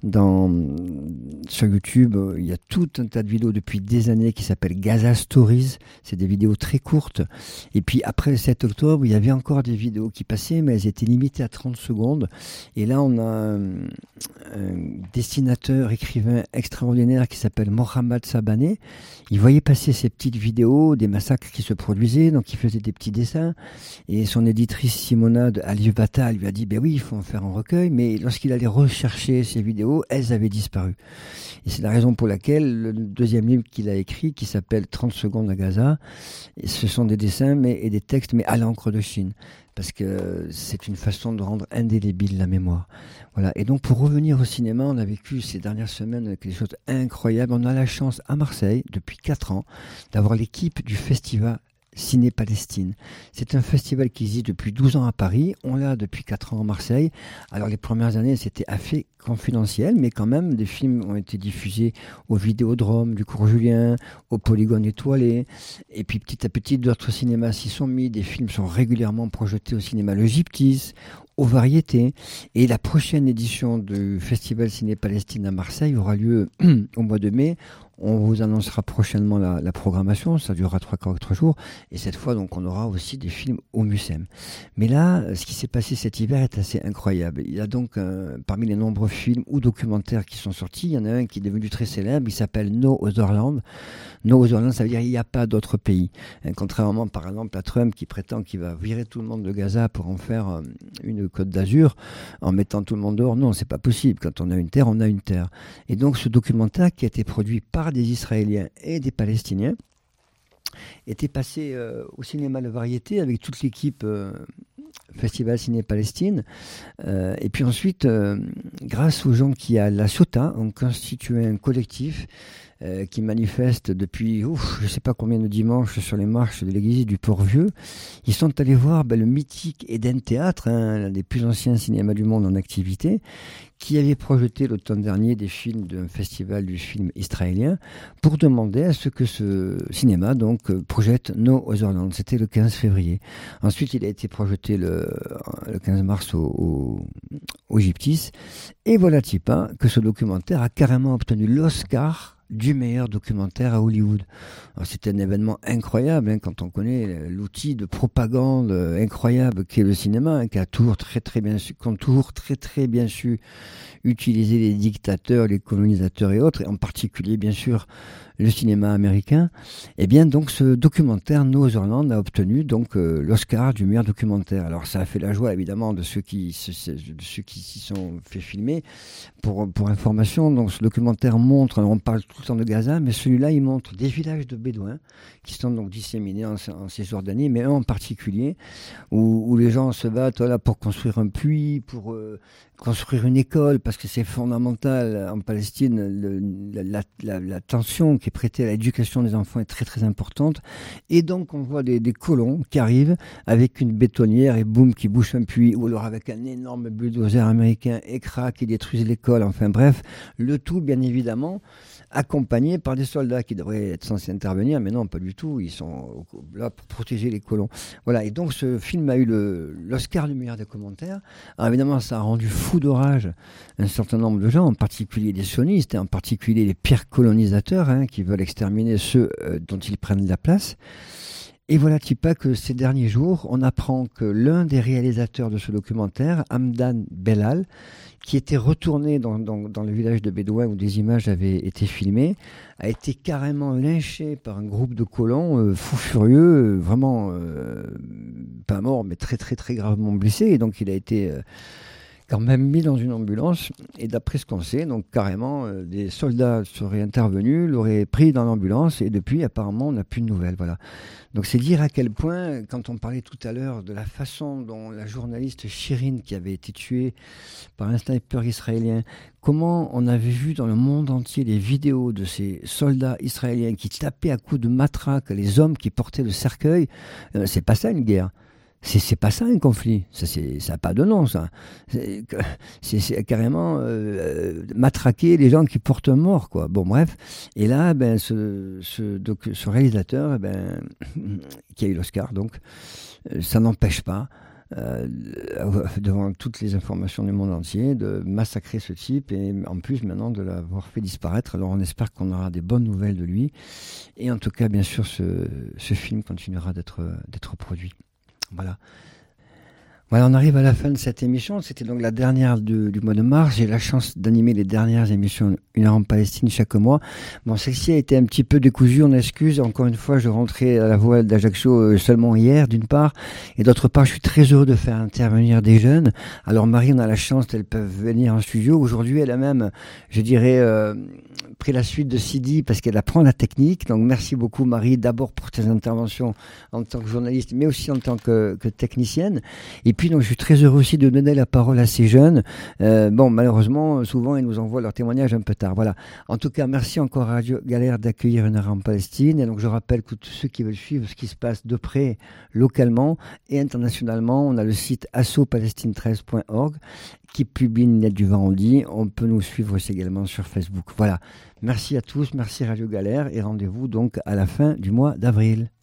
sur YouTube, il y a tout un tas de vidéos depuis des années qui s'appellent Gaza Stories, c'est des vidéos très courtes, et puis après le 7 octobre, il y avait encore des vidéos qui passaient, mais elles étaient limitées à 30 secondes, et là on a un dessinateur, écrivain extraordinaire qui s'appelle Mohamed Sabané. Il voyait passer ces petites vidéos des massacres qui se produisaient, donc il faisait des petits dessins. Et son éditrice Simona de Alif Bata lui a dit ben oui, il faut en faire un recueil. Mais lorsqu'il allait rechercher ces vidéos, elles avaient disparu. Et c'est la raison pour laquelle le deuxième livre qu'il a écrit, qui s'appelle 30 secondes à Gaza, ce sont des dessins et des textes, mais à l'encre de Chine. parce que c'est une façon de rendre indélébile la mémoire. Voilà. Et donc pour revenir au cinéma, on a vécu ces dernières semaines quelque chose d'incroyable. On a la chance à Marseille, depuis 4 ans, d'avoir l'équipe du festival Ciné Palestine. C'est un festival qui existe depuis 12 ans à Paris. On l'a depuis 4 ans à Marseille. Alors les premières années, c'était assez confidentiel, mais quand même, des films ont été diffusés au Vidéodrome du Cours Julien, au Polygone étoilé. Et puis petit à petit, d'autres cinémas s'y sont mis. Des films sont régulièrement projetés au cinéma Le Gyptis, aux variétés. Et la prochaine édition du Festival Ciné Palestine à Marseille aura lieu au mois de mai. On vous annoncera prochainement la programmation, ça durera 3 jours, et cette fois donc on aura aussi des films au Mucem. Mais là, ce qui s'est passé cet hiver est assez incroyable. Il y a donc parmi les nombreux films ou documentaires qui sont sortis, il y en a un qui est devenu très célèbre, il s'appelle No Other Land. No Other Land, ça veut dire il n'y a pas d'autre pays. Contrairement par exemple à Trump qui prétend qu'il va virer tout le monde de Gaza pour en faire une Côte d'Azur en mettant tout le monde dehors. Non, c'est pas possible. Quand on a une terre, on a une terre. Et donc ce documentaire qui a été produit par des Israéliens et des Palestiniens était passé au cinéma La Variété avec toute l'équipe Festival Ciné Palestine. Et puis ensuite, grâce aux gens qui à La Ciotat ont constitué un collectif qui manifeste depuis je ne sais pas combien de dimanches sur les marches de l'église du Port-Vieux. Ils sont allés voir le mythique Eden Théâtre, l'un des plus anciens cinémas du monde en activité, qui avait projeté l'automne dernier des films d'un festival du film israélien pour demander à ce que ce cinéma donc projette No Other Land. C'était le 15 février. Ensuite, il a été projeté le 15 mars au Gyptis. Et voilà que ce documentaire a carrément obtenu l'Oscar du meilleur documentaire à Hollywood. C'est un événement incroyable quand on connaît l'outil de propagande incroyable qu'est le cinéma, qui a toujours très très bien su utiliser les dictateurs, les colonisateurs et autres, et en particulier bien sûr le cinéma américain. Et bien donc ce documentaire No Other Land a obtenu donc l'Oscar du meilleur documentaire. Alors ça a fait la joie évidemment de ceux qui s'y sont fait filmer. Pour information, donc ce documentaire montre, on parle tout le temps de Gaza, mais celui-là il montre des villages de Bédouins qui sont donc disséminés en Cisjordanie, mais un en particulier où les gens se battent pour construire un puits, pour construire une école, parce que c'est fondamental en Palestine. La tension qui est prêtée à l'éducation des enfants est très très importante. Et donc on voit des colons qui arrivent avec une bétonnière et boum, qui bouchent un puits, ou alors avec un énorme bulldozer américain écrase qui détruisent l'école. Enfin bref, le tout bien évidemment accompagnés par des soldats qui devraient être censés intervenir, mais non, pas du tout. Ils sont là pour protéger les colons. Voilà. Et donc ce film a eu l'Oscar du meilleur documentaire. Alors évidemment, ça a rendu fou de rage un certain nombre de gens, en particulier des sionistes, et en particulier les pires colonisateurs qui veulent exterminer ceux dont ils prennent la place. Et voilà que ces derniers jours, on apprend que l'un des réalisateurs de ce documentaire, Hamdan Bellal, qui était retourné dans le village de Bédouins où des images avaient été filmées, a été carrément lynché par un groupe de colons fous furieux, vraiment pas mort, mais très très très gravement blessé. Et donc il a été quand même mis dans une ambulance, et d'après ce qu'on sait, donc carrément des soldats seraient intervenus, l'auraient pris dans l'ambulance, et depuis apparemment on n'a plus de nouvelles. Voilà. Donc c'est dire à quel point, quand on parlait tout à l'heure de la façon dont la journaliste Shirin, qui avait été tuée par un sniper israélien, comment on avait vu dans le monde entier les vidéos de ces soldats israéliens qui tapaient à coups de matraque les hommes qui portaient le cercueil, c'est pas ça une guerre. C'est pas ça un conflit, ça n'a pas de nom, ça. C'est carrément matraquer les gens qui portent mort, quoi. Bon, bref. Et là, ce réalisateur, qui a eu l'Oscar, donc, ça n'empêche pas, devant toutes les informations du monde entier, de massacrer ce type, et en plus maintenant de l'avoir fait disparaître. Alors on espère qu'on aura des bonnes nouvelles de lui, et en tout cas, bien sûr, ce film continuera d'être produit. Voilà. Voilà, on arrive à la fin de cette émission. C'était donc la dernière du mois de mars. J'ai la chance d'animer les dernières émissions Une heure en Palestine chaque mois. Bon, celle-ci a été un petit peu décousue, on excuse. Encore une fois, je rentrais à la voile d'Ajaccio seulement hier, d'une part. Et d'autre part, je suis très heureux de faire intervenir des jeunes. Alors Marie, on a la chance qu'elles peuvent venir en studio. Aujourd'hui, elle a même, je dirais, pris la suite de Sidi parce qu'elle apprend la technique. Donc merci beaucoup Marie, d'abord pour tes interventions en tant que journaliste, mais aussi en tant que technicienne. Et puis donc je suis très heureux aussi de donner la parole à ces jeunes. Bon, malheureusement, souvent ils nous envoient leurs témoignages un peu tard. Voilà. En tout cas, merci encore à Radio Galère d'accueillir Une heure en Palestine. Et donc je rappelle que tous ceux qui veulent suivre ce qui se passe de près, localement et internationalement, on a le site assopalestine13.org qui publie une lettre du vendredi. On peut nous suivre aussi également sur Facebook. Voilà. Merci à tous, merci Radio Galère et rendez-vous donc à la fin du mois d'avril.